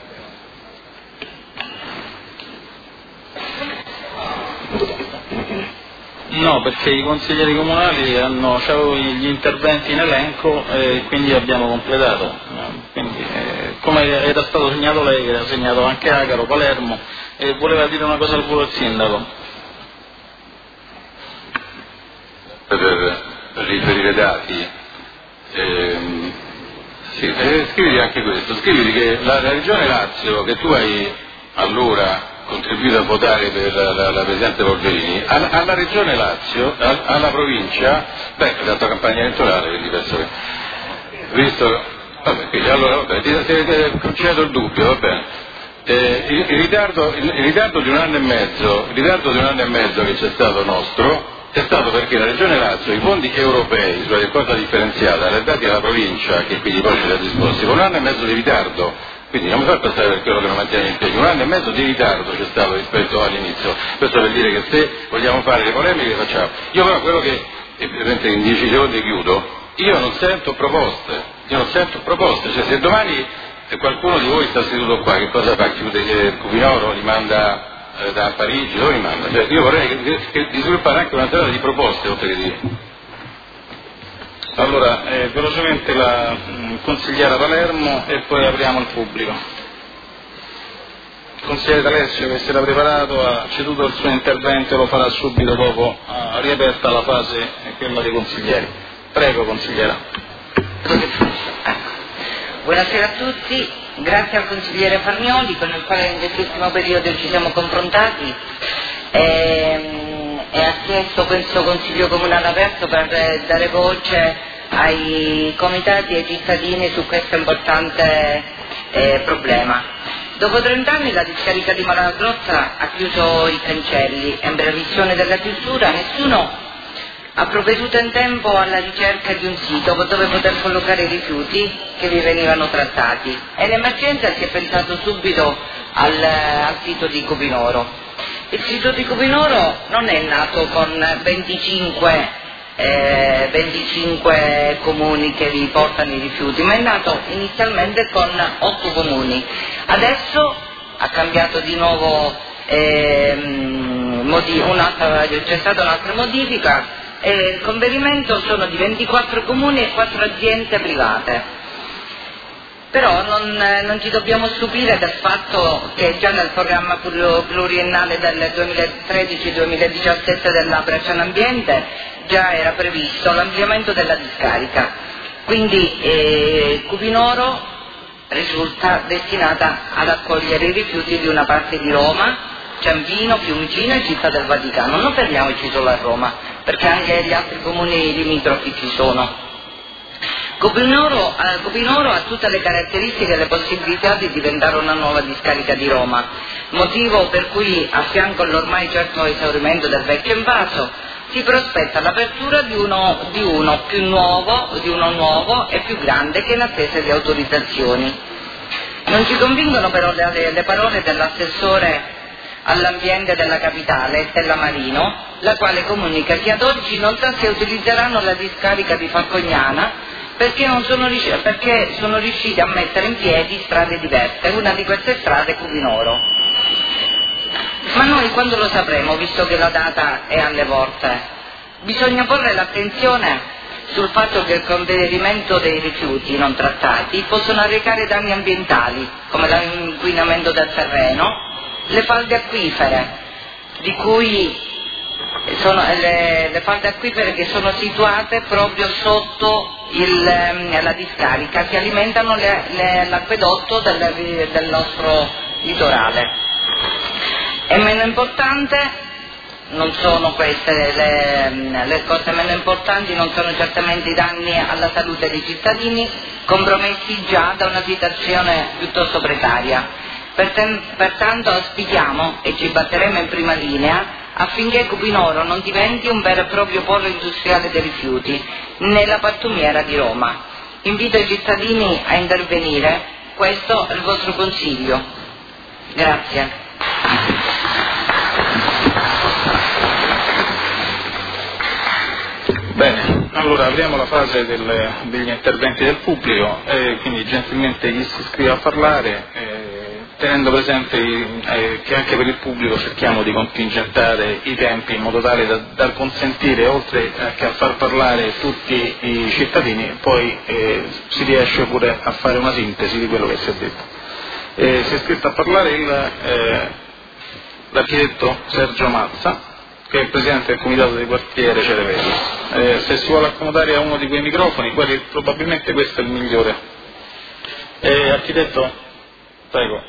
No, perché i consiglieri comunali c'avevo gli interventi in elenco e quindi abbiamo completato. Quindi, come era stato segnato lei, che era segnato anche Agaro, Palermo, e voleva dire una cosa al volo il sindaco. Per riferire dati, scriviti anche questo, scriviti che la Regione Lazio, che tu hai allora contribuito a votare per la Presidente Polverini, alla Regione Lazio, alla provincia, la tua campagna elettorale, quindi penso che, visto, quindi allora, ti concedo il dubbio, va bene. Il ritardo di un anno e mezzo che c'è stato nostro, è stato perché la Regione Lazio i fondi europei sulla raccolta differenziata li ha dati alla provincia, che quindi poi ce li ha disposti, con un anno e mezzo di ritardo. Quindi non mi fa passare per quello che non mantiene in piedi, un anno e mezzo di ritardo c'è stato rispetto all'inizio. Questo per dire che se vogliamo fare le polemiche le facciamo. Io però quello che, evidentemente in 10 secondi chiudo, io non sento proposte, cioè se domani qualcuno di voi sta seduto qua, che cosa fa? Chiude Cupinoro, li manda da Parigi, dove li manda? Cioè, io vorrei di sviluppare anche una serie di proposte, oltre che di... Allora, velocemente la consigliera Palermo e poi apriamo al pubblico. Il consigliere D'Alessio, che si era preparato, ha ceduto il suo intervento e lo farà subito dopo riaperta la fase quella dei consiglieri. Prego consigliera. Buonasera a tutti, grazie al consigliere Farnioli con il quale in quest'ultimo periodo ci siamo confrontati e ha chiesto questo consiglio comunale aperto per dare voce ai comitati e ai cittadini su questo importante problema. Dopo 30 anni la discarica di Malagrotta ha chiuso i cancelli e in previsione della chiusura nessuno ha provveduto in tempo alla ricerca di un sito dove poter collocare i rifiuti che vi venivano trattati e in emergenza si è pensato subito al sito di Cupinoro. Il sito di Cupinoro non è nato con 25 comuni che vi portano i rifiuti, ma è nato inizialmente con 8 comuni. Adesso ha cambiato di nuovo, c'è stata un'altra modifica e il conferimento sono di 24 comuni e 4 aziende private. Però non ci dobbiamo stupire del fatto che già nel programma pluriennale del 2013-2017 della Bracciano Ambiente già era previsto l'ampliamento della discarica, quindi Cupinoro risulta destinata ad accogliere i rifiuti di una parte di Roma, Ciampino, Fiumicino e Città del Vaticano. Non fermiamoci solo a Roma, perché anche gli altri comuni limitrofi ci sono. Cupinoro ha tutte le caratteristiche e le possibilità di diventare una nuova discarica di Roma, motivo per cui a fianco all'ormai certo esaurimento del vecchio invaso si prospetta l'apertura di uno nuovo e più grande che in attesa di autorizzazioni. Non ci convincono però le parole dell'assessore all'ambiente della capitale, Stella Marino, la quale comunica che ad oggi non sa se utilizzeranno la discarica di Falcognana perché sono riusciti a mettere in piedi strade diverse, una di queste strade è Cupinoro. Ma noi quando lo sapremo, visto che la data è alle porte? Bisogna porre l'attenzione sul fatto che il conferimento dei rifiuti non trattati possono arrecare danni ambientali, come l'inquinamento del terreno, le falde acquifere, di cui le falde acquifere che sono situate proprio sotto la discarica, che alimentano l'acquedotto del nostro litorale. E meno importante non sono queste, le cose meno importanti non sono certamente i danni alla salute dei cittadini, compromessi già da una situazione piuttosto precaria. Pertanto auspichiamo, e ci batteremo in prima linea, affinché Cupinoro non diventi un vero e proprio polo industriale dei rifiuti nella pattumiera di Roma. Invito i cittadini a intervenire, questo è il vostro consiglio. Grazie. Bene, allora apriamo la fase degli interventi del pubblico, quindi gentilmente chi si iscrive a parlare, tenendo presente che anche per il pubblico cerchiamo di contingentare i tempi in modo tale da consentire, oltre che a far parlare tutti i cittadini, poi si riesce pure a fare una sintesi di quello che si è detto. Si è iscritto a parlare l'architetto Sergio Mazza, che è il presidente del comitato di quartiere Cerevelli. Se si vuole accomodare a uno di quei microfoni, probabilmente questo è il migliore. Architetto, prego.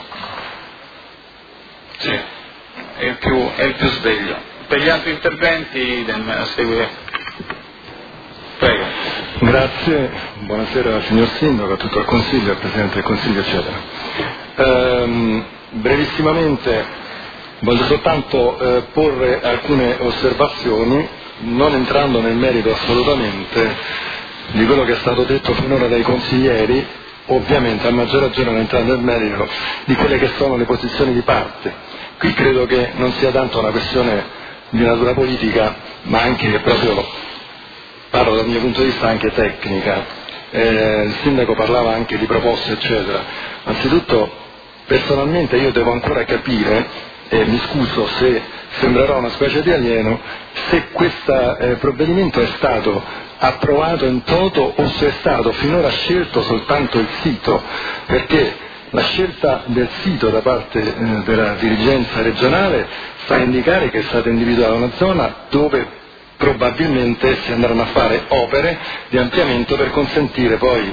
Sì, è il più sveglio. Per gli altri interventi segue. Prego. Grazie, buonasera signor Sindaco, a tutto il Consiglio, al Presidente del Consiglio, eccetera. Brevissimamente voglio soltanto porre alcune osservazioni, non entrando nel merito assolutamente di quello che è stato detto finora dai consiglieri, ovviamente a maggior ragione non entrando nel merito di quelle che sono le posizioni di parte. Qui credo che non sia tanto una questione di natura politica, ma anche proprio, parlo dal mio punto di vista, anche tecnica. Il Sindaco parlava anche di proposte, eccetera. Anzitutto, personalmente io devo ancora capire, e mi scuso se sembrerò una specie di alieno, se questo provvedimento è stato approvato in toto o se è stato finora scelto soltanto il sito, perché la scelta del sito da parte della dirigenza regionale sta a indicare che è stata individuata una zona dove probabilmente si andranno a fare opere di ampliamento per consentire poi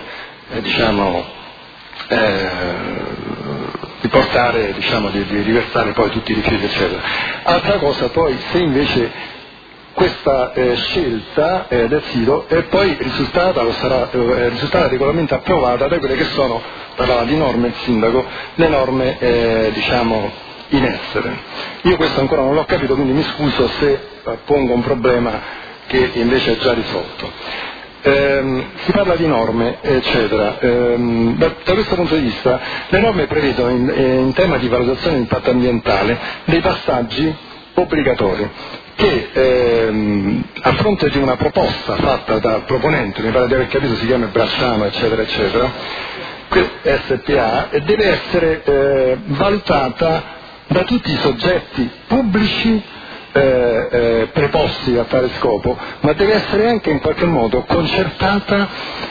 di portare, di riversare poi tutti i rifiuti, eccetera. Altra cosa poi, se invece questa scelta del sito è poi risultata regolarmente approvata da quelle che sono, parlava di norme il Sindaco, le norme in essere. Io questo ancora non l'ho capito, quindi mi scuso se pongo un problema che invece è già risolto. Si parla di norme, eccetera. Da questo punto di vista le norme prevedono in tema di valutazione di impatto ambientale dei passaggi obbligatori che a fronte di una proposta fatta dal proponente, mi pare di aver capito si chiama Bracciano, eccetera, eccetera, SPA, deve essere valutata da tutti i soggetti pubblici preposti a tale scopo, ma deve essere anche in qualche modo concertata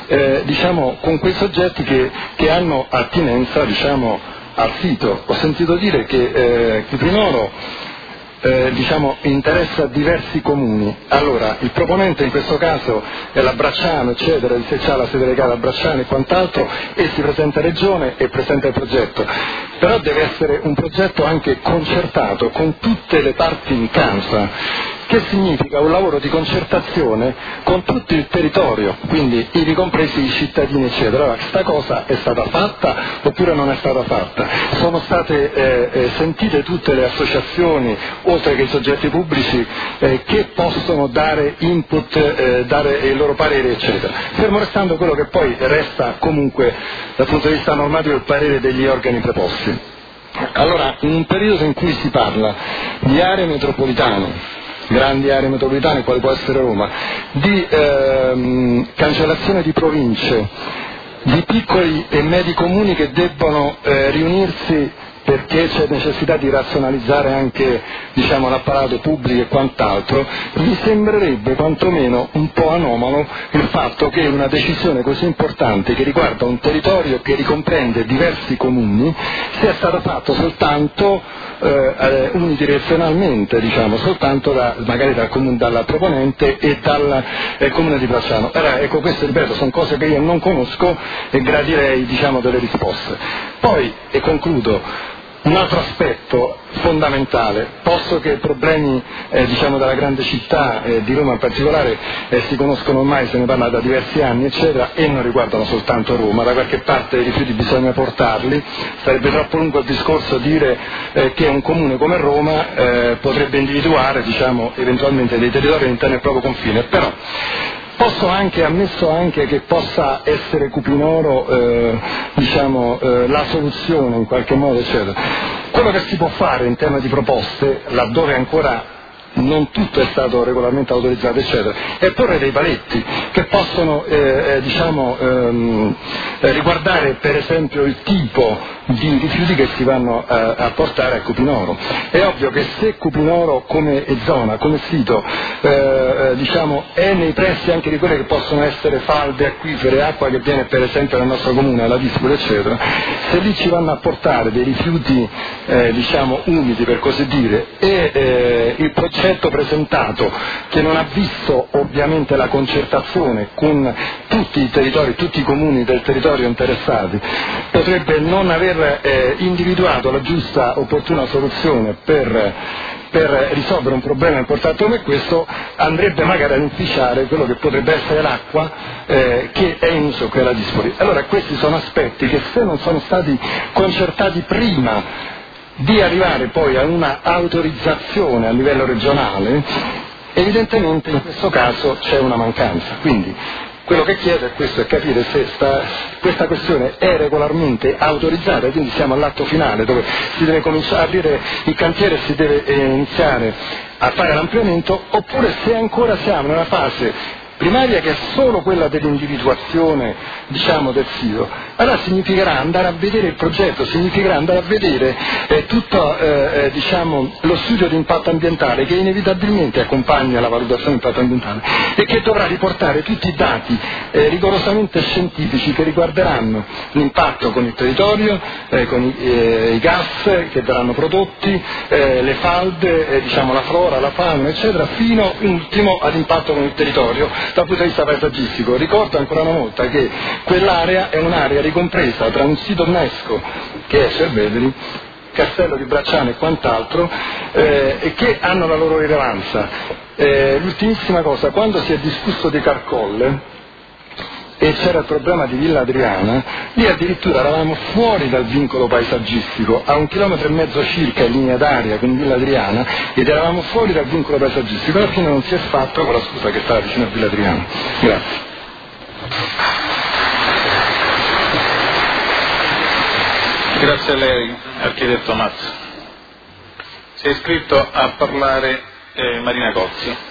con quei soggetti che hanno attinenza al sito. Ho sentito dire che Cupinoro interessa diversi comuni. Allora, il proponente in questo caso è la Bracciano, eccetera, se c'ha la sede legale a Bracciano e quant'altro, e si presenta a Regione e presenta il progetto. Però deve essere un progetto anche concertato con tutte le parti in causa, che significa un lavoro di concertazione con tutto il territorio, quindi ivi compresi i cittadini, eccetera. Allora, questa cosa è stata fatta oppure non è stata fatta? Sono state sentite tutte le associazioni, oltre che i soggetti pubblici, che possono dare input, dare il loro parere, eccetera. Fermo restando quello che poi resta comunque dal punto di vista normativo il parere degli organi preposti. Allora, in un periodo in cui si parla di aree metropolitane, grandi aree metropolitane, quale può essere Roma, di cancellazione di province, di piccoli e medi comuni che debbono riunirsi perché c'è necessità di razionalizzare anche l'apparato pubblico e quant'altro, mi sembrerebbe quantomeno un po' anomalo il fatto che una decisione così importante che riguarda un territorio che ricomprende diversi comuni sia stata fatta soltanto unidirezionalmente, soltanto magari dalla proponente e dal comune di Bracciano. Ecco, questo ripeto, sono cose che io non conosco e gradirei delle risposte. Poi, e concludo, un altro aspetto fondamentale, posto che i problemi diciamo della grande città, di Roma in particolare, si conoscono ormai, se ne parla da diversi anni eccetera, e non riguardano soltanto Roma, da qualche parte i rifiuti bisogna portarli, sarebbe troppo lungo il discorso dire che un comune come Roma potrebbe individuare diciamo eventualmente dei territori all'interno del proprio confine, però ammesso anche che possa essere Cupinoro la soluzione in qualche modo eccetera. Quello che si può fare in tema di proposte, laddove ancora non tutto è stato regolarmente autorizzato eccetera, è porre dei paletti che possono riguardare per esempio il tipo di rifiuti che si vanno a portare a Cupinoro. È ovvio che se Cupinoro come zona, come sito è nei pressi anche di quelle che possono essere falde, acquifere, acqua che viene per esempio dal nostro comune, alla Vispoli eccetera, se lì ci vanno a portare dei rifiuti umidi per così dire, e il progetto presentato, che non ha visto ovviamente la concertazione con tutti i territori, tutti i comuni del territorio interessati, potrebbe non aver individuato la giusta opportuna soluzione per risolvere un problema importante come questo, andrebbe magari ad inficiare quello che potrebbe essere l'acqua che è in uso qui alla Dispoli. Allora questi sono aspetti che, se non sono stati concertati prima di arrivare poi a una autorizzazione a livello regionale, evidentemente in questo caso c'è una mancanza. Quindi quello che chiedo è questo, è capire se questa questione è regolarmente autorizzata, quindi siamo all'atto finale dove si deve cominciare a aprire il cantiere e si deve iniziare a fare l'ampliamento, oppure se ancora siamo nella fase primaria, che è solo quella dell'individuazione del sito. Allora significherà andare a vedere il progetto, significherà andare a vedere tutto lo studio di impatto ambientale che inevitabilmente accompagna la valutazione di impatto ambientale e che dovrà riportare tutti i dati rigorosamente scientifici che riguarderanno l'impatto con il territorio, con i gas che verranno prodotti, le falde, la flora, la fauna eccetera, fino ultimo all'impatto con il territorio dal punto di vista paesaggistico. Ricordo ancora una volta che quell'area è un'area ricompresa tra un sito UNESCO che è Cerveteri, Castello di Bracciano e quant'altro, e che hanno la loro rilevanza. L'ultimissima cosa, quando si è discusso di Carcolle e c'era il problema di Villa Adriana, lì addirittura eravamo fuori dal vincolo paesaggistico, a 1,5 chilometri circa in linea d'aria con Villa Adriana, ed eravamo fuori dal vincolo paesaggistico. Alla fine non si è fatto, con la scusa che stava vicino a Villa Adriana. Grazie. Grazie a lei, architetto Mazza. Si è iscritto a parlare Marina Cozzi.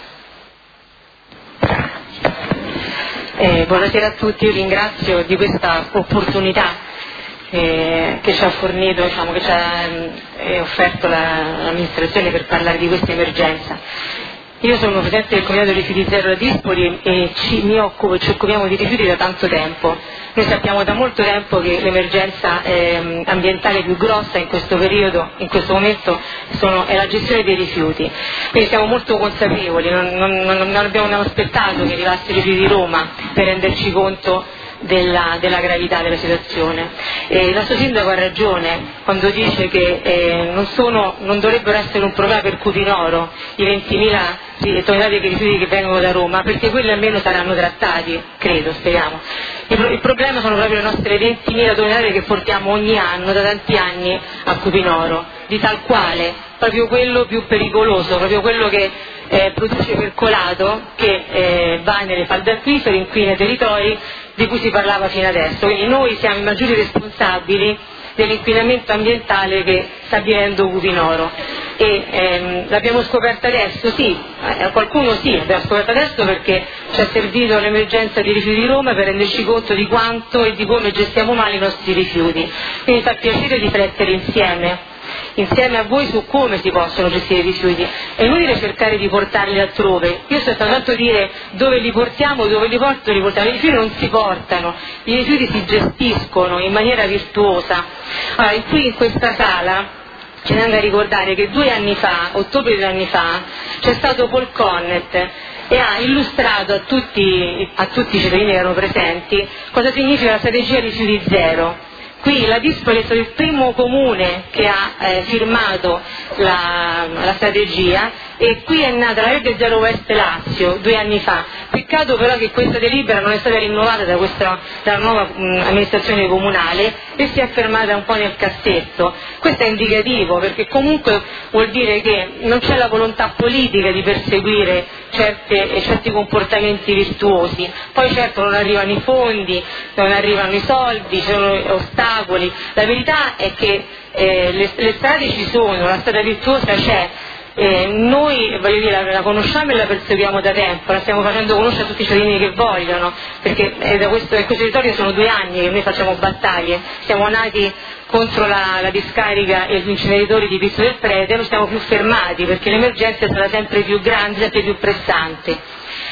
Buonasera a tutti, io ringrazio di questa opportunità che ci ha fornito, che ci ha offerto l'amministrazione per parlare di questa emergenza. Io sono presidente del Comitato Rifiuti Zero a Dispoli e ci occupiamo di rifiuti da tanto tempo. Noi sappiamo da molto tempo che l'emergenza ambientale più grossa in questo periodo, in questo momento, è la gestione dei rifiuti. Quindi siamo molto consapevoli, non abbiamo aspettato che arrivasse i rifiuti di Roma per renderci conto della gravità della situazione. Il nostro sindaco ha ragione quando dice che non dovrebbero essere un problema per Cupinoro i 20.000 tonnellate di rifiuti che vengono da Roma, perché quelli almeno saranno trattati, credo, speriamo. Il problema sono proprio le nostre 20.000 tonnellate che portiamo ogni anno, da tanti anni, a Cupinoro, di tal quale proprio quello più pericoloso, proprio quello che produce percolato, che va nelle falde acquifere, inquina i territori, di cui si parlava fino adesso. Quindi noi siamo i maggiori responsabili dell'inquinamento ambientale che sta avvenendo Cupinoro, e l'abbiamo scoperta adesso, sì, qualcuno sì, l'abbiamo scoperta adesso perché ci ha servito l'emergenza di rifiuti di Roma per renderci conto di quanto e di come gestiamo male i nostri rifiuti. Quindi fa piacere riflettere insieme a voi su come si possono gestire i rifiuti. È inutile cercare di portarli altrove. Io sto soltanto a dire dove li portiamo, dove li portano. I rifiuti non si portano, i rifiuti si gestiscono in maniera virtuosa. Allora, qui in questa sala ci tengo a ricordare che 2 anni fa, ottobre 2 anni fa, c'è stato Paul Connet e ha illustrato a tutti i cittadini che erano presenti cosa significa la strategia rifiuti zero. Qui la Dispoli è stato il primo comune che ha firmato la strategia, e qui è nata la rete Zero West Lazio 2 anni fa. Peccato però che questa delibera non è stata rinnovata dalla nuova amministrazione comunale e si è fermata un po' nel cassetto. Questo è indicativo, perché comunque vuol dire che non c'è la volontà politica di perseguire certi comportamenti virtuosi. Poi certo non arrivano i fondi, non arrivano i soldi, ci sono ostacoli. La verità è che le strade ci sono, la strada virtuosa c'è. Noi la conosciamo e la perseguiamo da tempo, la stiamo facendo conoscere a tutti i cittadini che vogliono, perché in questo territorio sono 2 anni che noi facciamo battaglie. Siamo nati contro la discarica e gli inceneritori di Pizzo del Prete, non siamo più fermati perché l'emergenza sarà sempre più grande, sempre più pressante.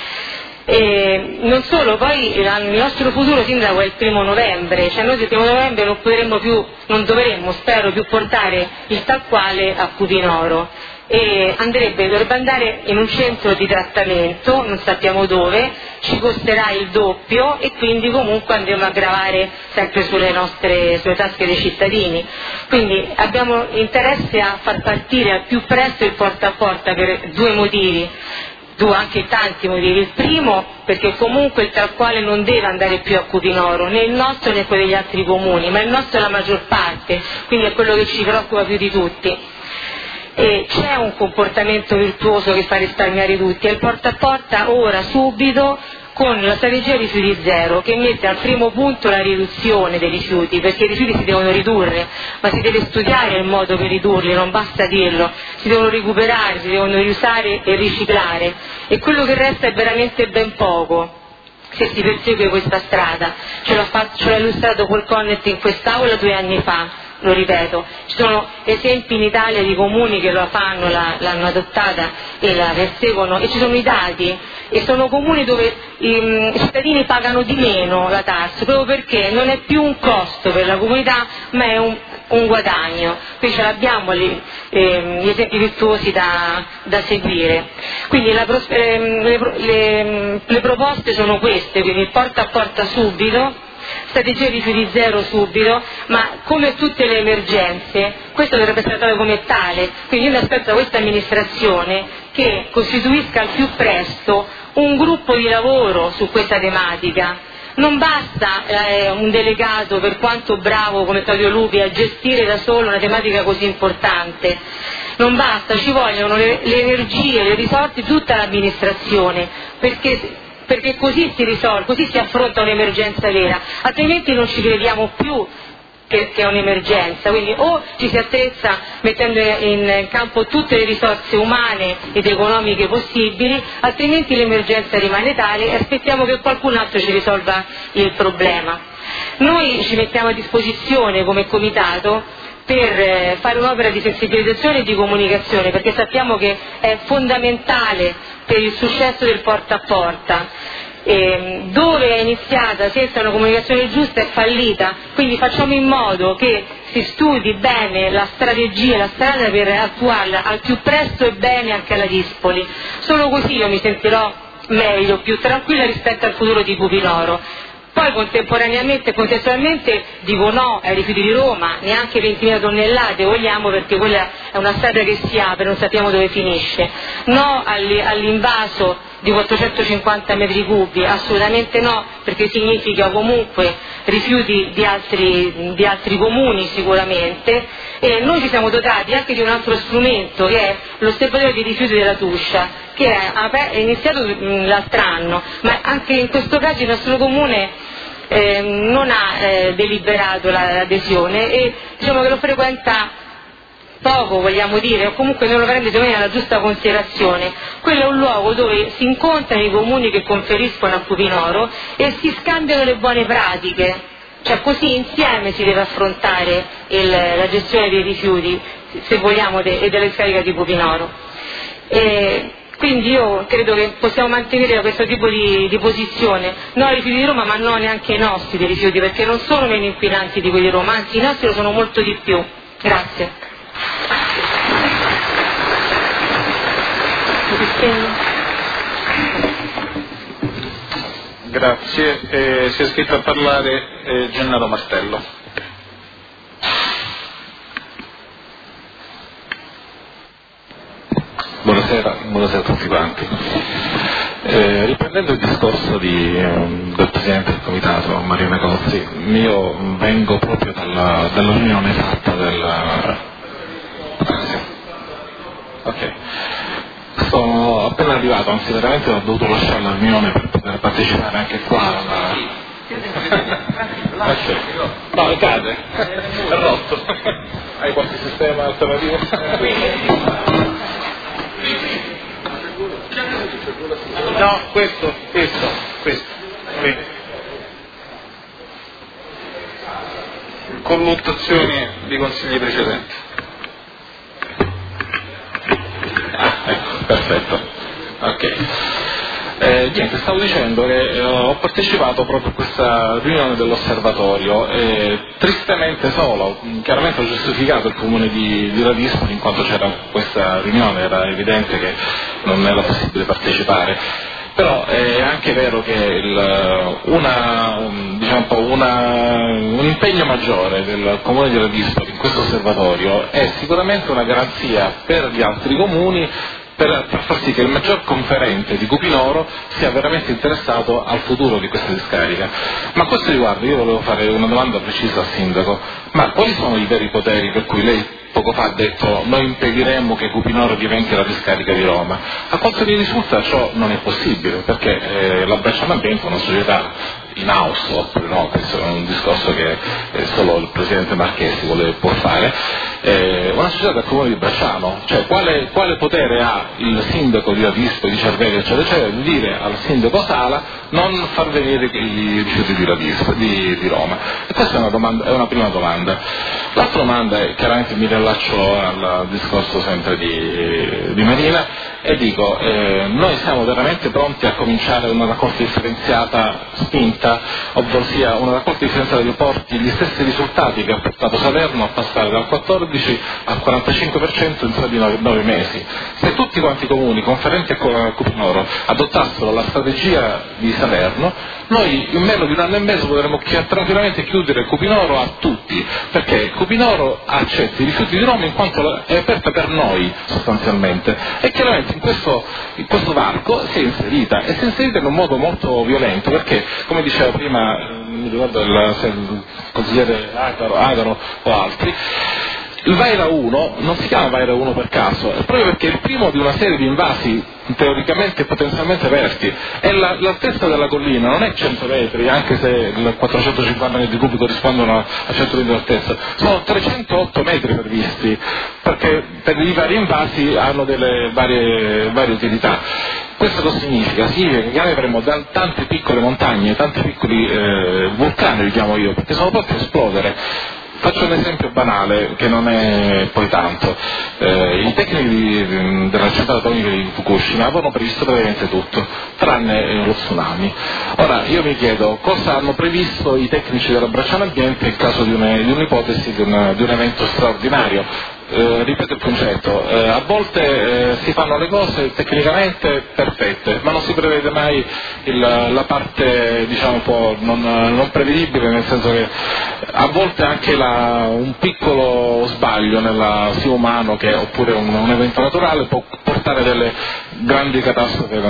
E non solo, poi il nostro futuro sindaco è il 1° novembre, cioè noi il 1° novembre non dovremmo, spero, più portare il tal quale a Cupinoro, e dovrebbe andare in un centro di trattamento, non sappiamo dove, ci costerà il doppio e quindi comunque andremo a gravare sempre sulle tasche dei cittadini. Quindi abbiamo interesse a far partire al più presto il porta a porta per 2 motivi. Anche tanti motivi. Il primo, perché comunque il tal quale non deve andare più a Cupinoro, né il nostro né quello degli altri comuni, ma il nostro è la maggior parte, quindi è quello che ci preoccupa più di tutti. E c'è un comportamento virtuoso che fa risparmiare tutti, è il porta a porta ora, subito, con la strategia rifiuti zero, che mette al primo punto la riduzione dei rifiuti, perché i rifiuti si devono ridurre, ma si deve studiare il modo per ridurli, non basta dirlo, si devono recuperare, si devono riusare e riciclare, e quello che resta è veramente ben poco se si persegue questa strada. Ce l'ha illustrato Paul Connet in quest'aula 2 anni fa. Lo ripeto, ci sono esempi in Italia di comuni che lo fanno, l'hanno adottata e la perseguono, e ci sono i dati, e sono comuni dove i cittadini pagano di meno la tassa, proprio perché non è più un costo per la comunità, ma è un guadagno. Qui ce l'abbiamo gli esempi virtuosi da seguire. Quindi le proposte sono queste, quindi il porta a porta subito, strategia rifiuti zero subito, ma come tutte le emergenze questo dovrebbe essere trattato come tale. Quindi io mi aspetto da questa amministrazione che costituisca al più presto un gruppo di lavoro su questa tematica. Non basta un delegato, per quanto bravo come Claudio Lupi, a gestire da solo una tematica così importante. Non basta, ci vogliono le energie, le risorse di tutta l'amministrazione, perché così si risolve, così si affronta un'emergenza vera, altrimenti non ci crediamo più che è un'emergenza. Quindi o ci si attrezza mettendo in campo tutte le risorse umane ed economiche possibili, altrimenti l'emergenza rimane tale e aspettiamo che qualcun altro ci risolva il problema. Noi ci mettiamo a disposizione come comitato per fare un'opera di sensibilizzazione e di comunicazione, perché sappiamo che è fondamentale per il successo del porta a porta. Dove è iniziata senza una comunicazione giusta è fallita, quindi facciamo in modo che si studi bene la strategia, la strada per attuarla al più presto e bene anche alla Dispoli. Solo così io mi sentirò meglio, più tranquilla rispetto al futuro di Cupinoro. Poi contemporaneamente e contestualmente dico no ai rifiuti di Roma, neanche 20.000 tonnellate vogliamo, perché quella è una strada che si apre, non sappiamo dove finisce. No all'invaso di 450 metri cubi, assolutamente no, perché significa comunque rifiuti di altri comuni sicuramente. E noi ci siamo dotati anche di un altro strumento, che è l'osservatorio dei rifiuti della Tuscia, che è iniziato l'altro anno, ma anche in questo caso il nostro comune non ha deliberato l'adesione, e diciamo che lo frequenta poco, vogliamo dire, o comunque non lo prende secondo me alla giusta considerazione. Quello è un luogo dove si incontrano i comuni che conferiscono a Cupinoro e si scambiano le buone pratiche, cioè così insieme si deve affrontare la gestione dei rifiuti, se vogliamo, e della scarica di Cupinoro. Quindi io credo che possiamo mantenere questo tipo di posizione, no ai rifiuti di Roma, ma no neanche ai nostri dei rifiuti, perché non sono meno inquinanti di quelli di Roma, anzi i nostri lo sono molto di più. Grazie. Grazie. Si è iscritto a parlare Gennaro Martello. buonasera a tutti quanti. Riprendendo il discorso del Presidente del Comitato, Mario Negozzi, io vengo proprio dalla riunione fatta Ok. Sono appena arrivato, anzi veramente ho dovuto lasciare la riunione per poter partecipare anche qua alla... No, cade, è rotto. Hai qualche sistema alternativo? No, questo. Colluttazioni di consigli precedenti. Ecco, perfetto. Ok. Niente, stavo dicendo che ho partecipato proprio a questa riunione dell'osservatorio, tristemente solo, chiaramente ho giustificato il comune di Ladispoli in quanto c'era questa riunione, era evidente che non era possibile partecipare, però è anche vero che un impegno maggiore del comune di Ladispoli in questo osservatorio è sicuramente una garanzia per gli altri comuni per far sì che il maggior conferente di Cupinoro sia veramente interessato al futuro di questa discarica. Ma a questo riguardo io volevo fare una domanda precisa al Sindaco: ma quali sono i veri poteri per cui lei poco fa ha detto noi impediremo che Cupinoro diventi la discarica di Roma? A quanto mi risulta ciò non è possibile, perché la Bracciano Ambiente è una società in house, oppure no, questo è un discorso che solo il Presidente Marchesi può fare, una società del comune di Bracciano, cioè quale potere ha il sindaco di Ladispoli, di Cervello eccetera di dire al sindaco Sala non far venire i rifiuti di Roma? E questa è una prima domanda. L'altra domanda è, chiaramente mi riallaccio al discorso sempre di Marina e dico, noi siamo veramente pronti a cominciare una raccolta differenziata spinta, ovvero sia una raccolta differenziata che porti gli stessi risultati che ha portato Salerno a passare dal 14 al 45% in soli 9 mesi. Se tutti quanti i comuni conferenti a Cupinoro adottassero la strategia di Salerno, noi in meno di un anno e mezzo potremmo tranquillamente chiudere Cupinoro a tutti, perché Cupinoro accetta i rifiuti di Roma in quanto è aperta per noi sostanzialmente, e chiaramente in questo varco si è inserita in un modo molto violento, perché come diceva prima mi ricordo il consigliere Agaro o altri, il Vaira 1 non si chiama Vaira 1 per caso, è proprio perché è il primo di una serie di invasi teoricamente e potenzialmente aperti, e l'altezza della collina non è 100 metri, anche se il 450 metri cubi corrispondono a 100 metri di altezza, sono 308 metri previsti, perché per i vari invasi hanno delle varie utilità. Questo cosa significa? Significa che noi avremo tante piccole montagne, tanti piccoli vulcani, li chiamo io, perché sono pronti a esplodere. Faccio un esempio banale che non è poi tanto. I tecnici della centrale atomica di Fukushima avevano previsto praticamente tutto, tranne lo tsunami. Ora io mi chiedo cosa hanno previsto i tecnici della Bracciano Ambiente in caso di un'ipotesi di un evento straordinario. Ripeto il concetto, a volte si fanno le cose tecnicamente perfette, ma non si prevede mai la parte diciamo un po' non prevedibile, nel senso che a volte anche un piccolo sbaglio sia umano oppure un evento naturale può portare delle grandi catastrofi alla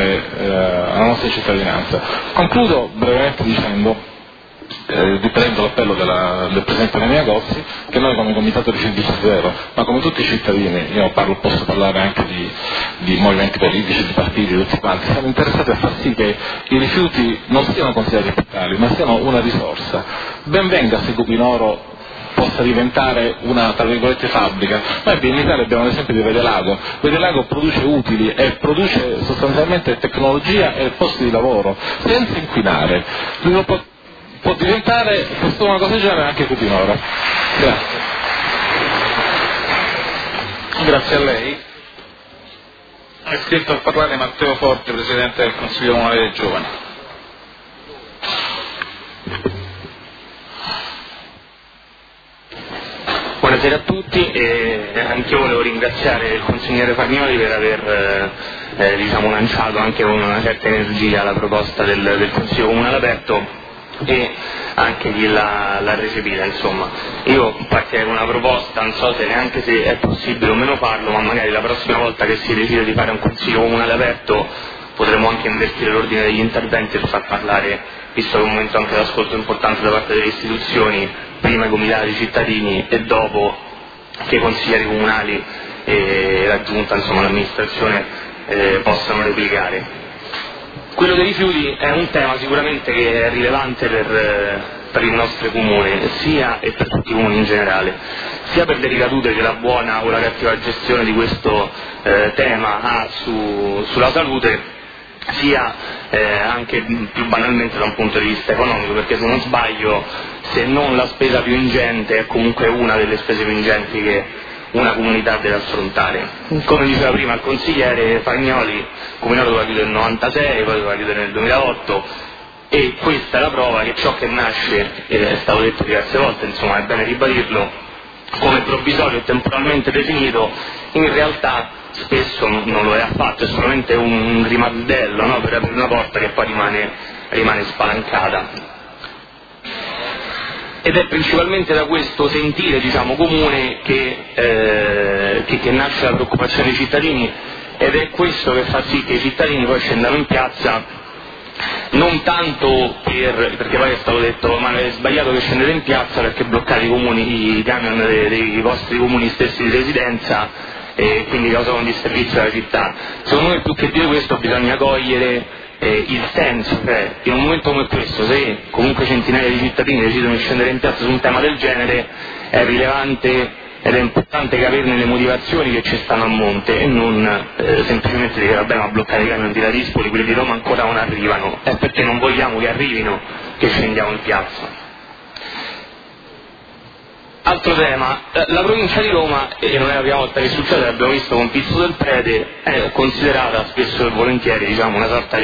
nostra cittadinanza. Concludo brevemente dicendo, riprendo l'appello del Presidente Negozzi, che noi come Comitato Rifiuti Zero, ma come tutti i cittadini, io posso parlare anche di movimenti politici, di partiti, tutti quanti, siamo interessati a far sì che i rifiuti non siano considerati tali, ma siano una risorsa. Ben venga se Cupinoro possa diventare una, tra virgolette, fabbrica. Noi in Italia abbiamo l'esempio di Vedelago. Vedelago produce utili e produce sostanzialmente tecnologia e posti di lavoro senza inquinare. Può diventare una cosa del genere anche Cupinoro. Grazie. Grazie a lei. È iscritto a parlare Matteo Forte, Presidente del Consiglio Comunale dei Giovani. Buonasera a tutti, anch'io volevo ringraziare il consigliere Farnioli per aver lanciato anche con una certa energia la proposta del Consiglio Comunale aperto, e anche chi l'ha recepita, insomma. Io partirei con una proposta, non so se neanche se è possibile o meno farlo, ma magari la prossima volta che si decide di fare un consiglio comunale aperto potremmo anche invertire l'ordine degli interventi per far parlare, visto che è un momento anche d'ascolto importante da parte delle istituzioni, prima i comitati dei cittadini e dopo che i consiglieri comunali e la giunta, insomma l'amministrazione possano replicare. Quello dei rifiuti è un tema sicuramente che è rilevante per il nostro comune, sia e per tutti i comuni in generale, sia per le ricadute che la buona o la cattiva gestione di questo tema ha sulla salute, sia anche più banalmente da un punto di vista economico, perché se non sbaglio, se non la spesa più ingente, è comunque una delle spese più ingenti che una comunità deve affrontare. Come diceva prima il consigliere Fagnoli, il comune doveva chiudere nel 96, poi doveva chiudere nel 2008, e questa è la prova che ciò che nasce, è stato detto diverse volte, insomma è bene ribadirlo, come provvisorio e temporalmente definito, in realtà spesso non lo è affatto, è solamente un rimandello, no? Per aprire una porta che poi rimane spalancata. Ed è principalmente da questo sentire, diciamo, comune che nasce la preoccupazione dei cittadini, ed è questo che fa sì che i cittadini poi scendano in piazza, non tanto perché poi è stato detto ma è sbagliato che scendete in piazza perché bloccate i camion dei vostri comuni stessi di residenza e quindi causano un disservizio alla città. Secondo me più che dire questo bisogna cogliere il senso, cioè in un momento come questo, se comunque centinaia di cittadini decidono di scendere in piazza su un tema del genere, è rilevante ed è importante capirne le motivazioni che ci stanno a monte e non semplicemente dire vabbè, ma bloccare i camion di Ladispoli, quelli di Roma ancora non arrivano, è perché non vogliamo che arrivino che scendiamo in piazza. Altro tema, la provincia di Roma, e non è la prima volta che succede, l'abbiamo visto con Pizzo del Prete, è considerata spesso e volentieri, diciamo, una sorta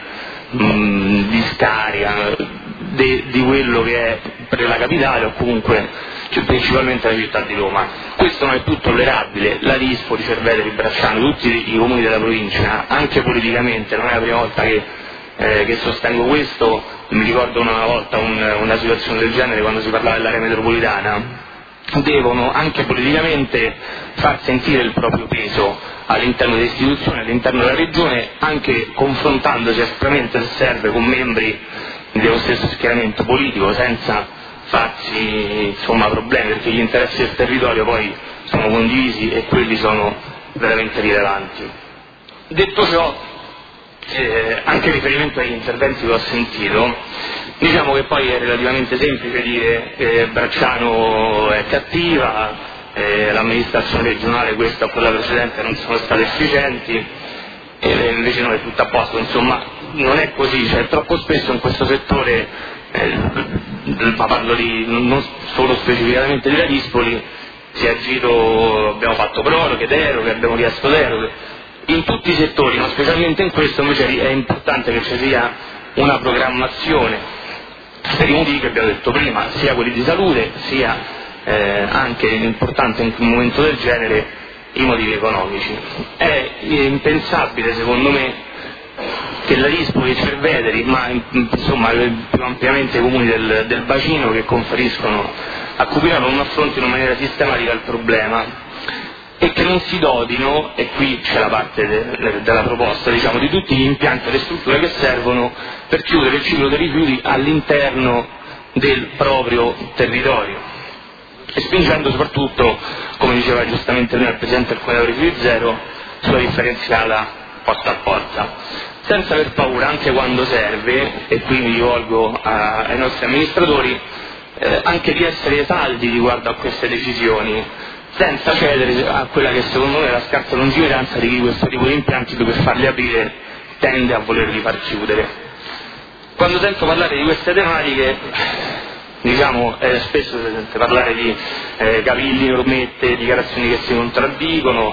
di scarica di quello che è per la capitale o comunque principalmente la città di Roma. Questo non è più tollerabile. Ladispoli, Cerveteri, Bracciano, tutti i comuni della provincia, anche politicamente, non è la prima volta che sostengo questo. Mi ricordo una volta una situazione del genere quando si parlava dell'area metropolitana. Devono anche politicamente far sentire il proprio peso all'interno delle istituzioni, all'interno della regione, anche confrontandosi aspramente, se serve, con membri dello stesso schieramento politico, senza farsi problemi, perché gli interessi del territorio poi sono condivisi e quelli sono veramente rilevanti. Detto ciò, anche in riferimento agli interventi che ho sentito, diciamo che poi è relativamente semplice dire che Bracciano è cattiva, l'amministrazione regionale questa o quella precedente non sono state efficienti, e invece non è tutto a posto. Insomma, non è così, cioè troppo spesso in questo settore, ma parlo non solo specificatamente di Ladispoli, si è agito, abbiamo fatto proroghe, deroghe, abbiamo chiesto deroghe. In tutti i settori, ma specialmente in questo invece è importante che ci sia una programmazione per i motivi che abbiamo detto prima, sia quelli di salute, sia anche importante in un momento del genere i motivi economici. È impensabile secondo me che Ladispoli e Cerveteri, ma insomma più ampiamente i comuni del bacino che conferiscono a Cupinaro, non affrontino in maniera sistematica il problema e che non si dotino, e qui c'è la parte della proposta, diciamo, di tutti gli impianti e le strutture che servono per chiudere il ciclo dei rifiuti all'interno del proprio territorio, e spingendo soprattutto, come diceva giustamente il Presidente del Comitato Rifiuti Zero, sulla differenziata porta a porta, senza aver paura, anche quando serve, e qui mi rivolgo ai nostri amministratori, anche di essere saldi riguardo a queste decisioni, senza cedere a quella che secondo me è la scarsa lungimiranza di chi questo tipo di impianti, per farli aprire, tende a volerli far chiudere. Quando sento parlare di queste tematiche, diciamo, spesso si sente parlare di cavilli, normette, dichiarazioni che si contraddicono,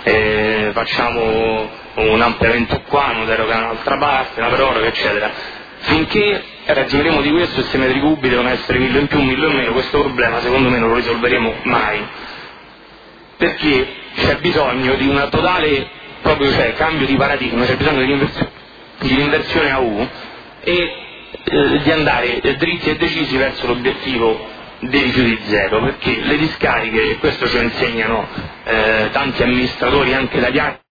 facciamo un ampliamento qua, una deroga da un'altra parte, una proroga, eccetera. Finché ragioneremo di questo e se metri cubi devono essere 1000 in più, 1000 in meno, questo problema secondo me non lo risolveremo mai, perché c'è bisogno di una totale cambio di paradigma, c'è bisogno di un'inversione a U, e di andare dritti e decisi verso l'obiettivo dei rifiuti zero, perché le discariche, e questo ci insegnano tanti amministratori anche italiani,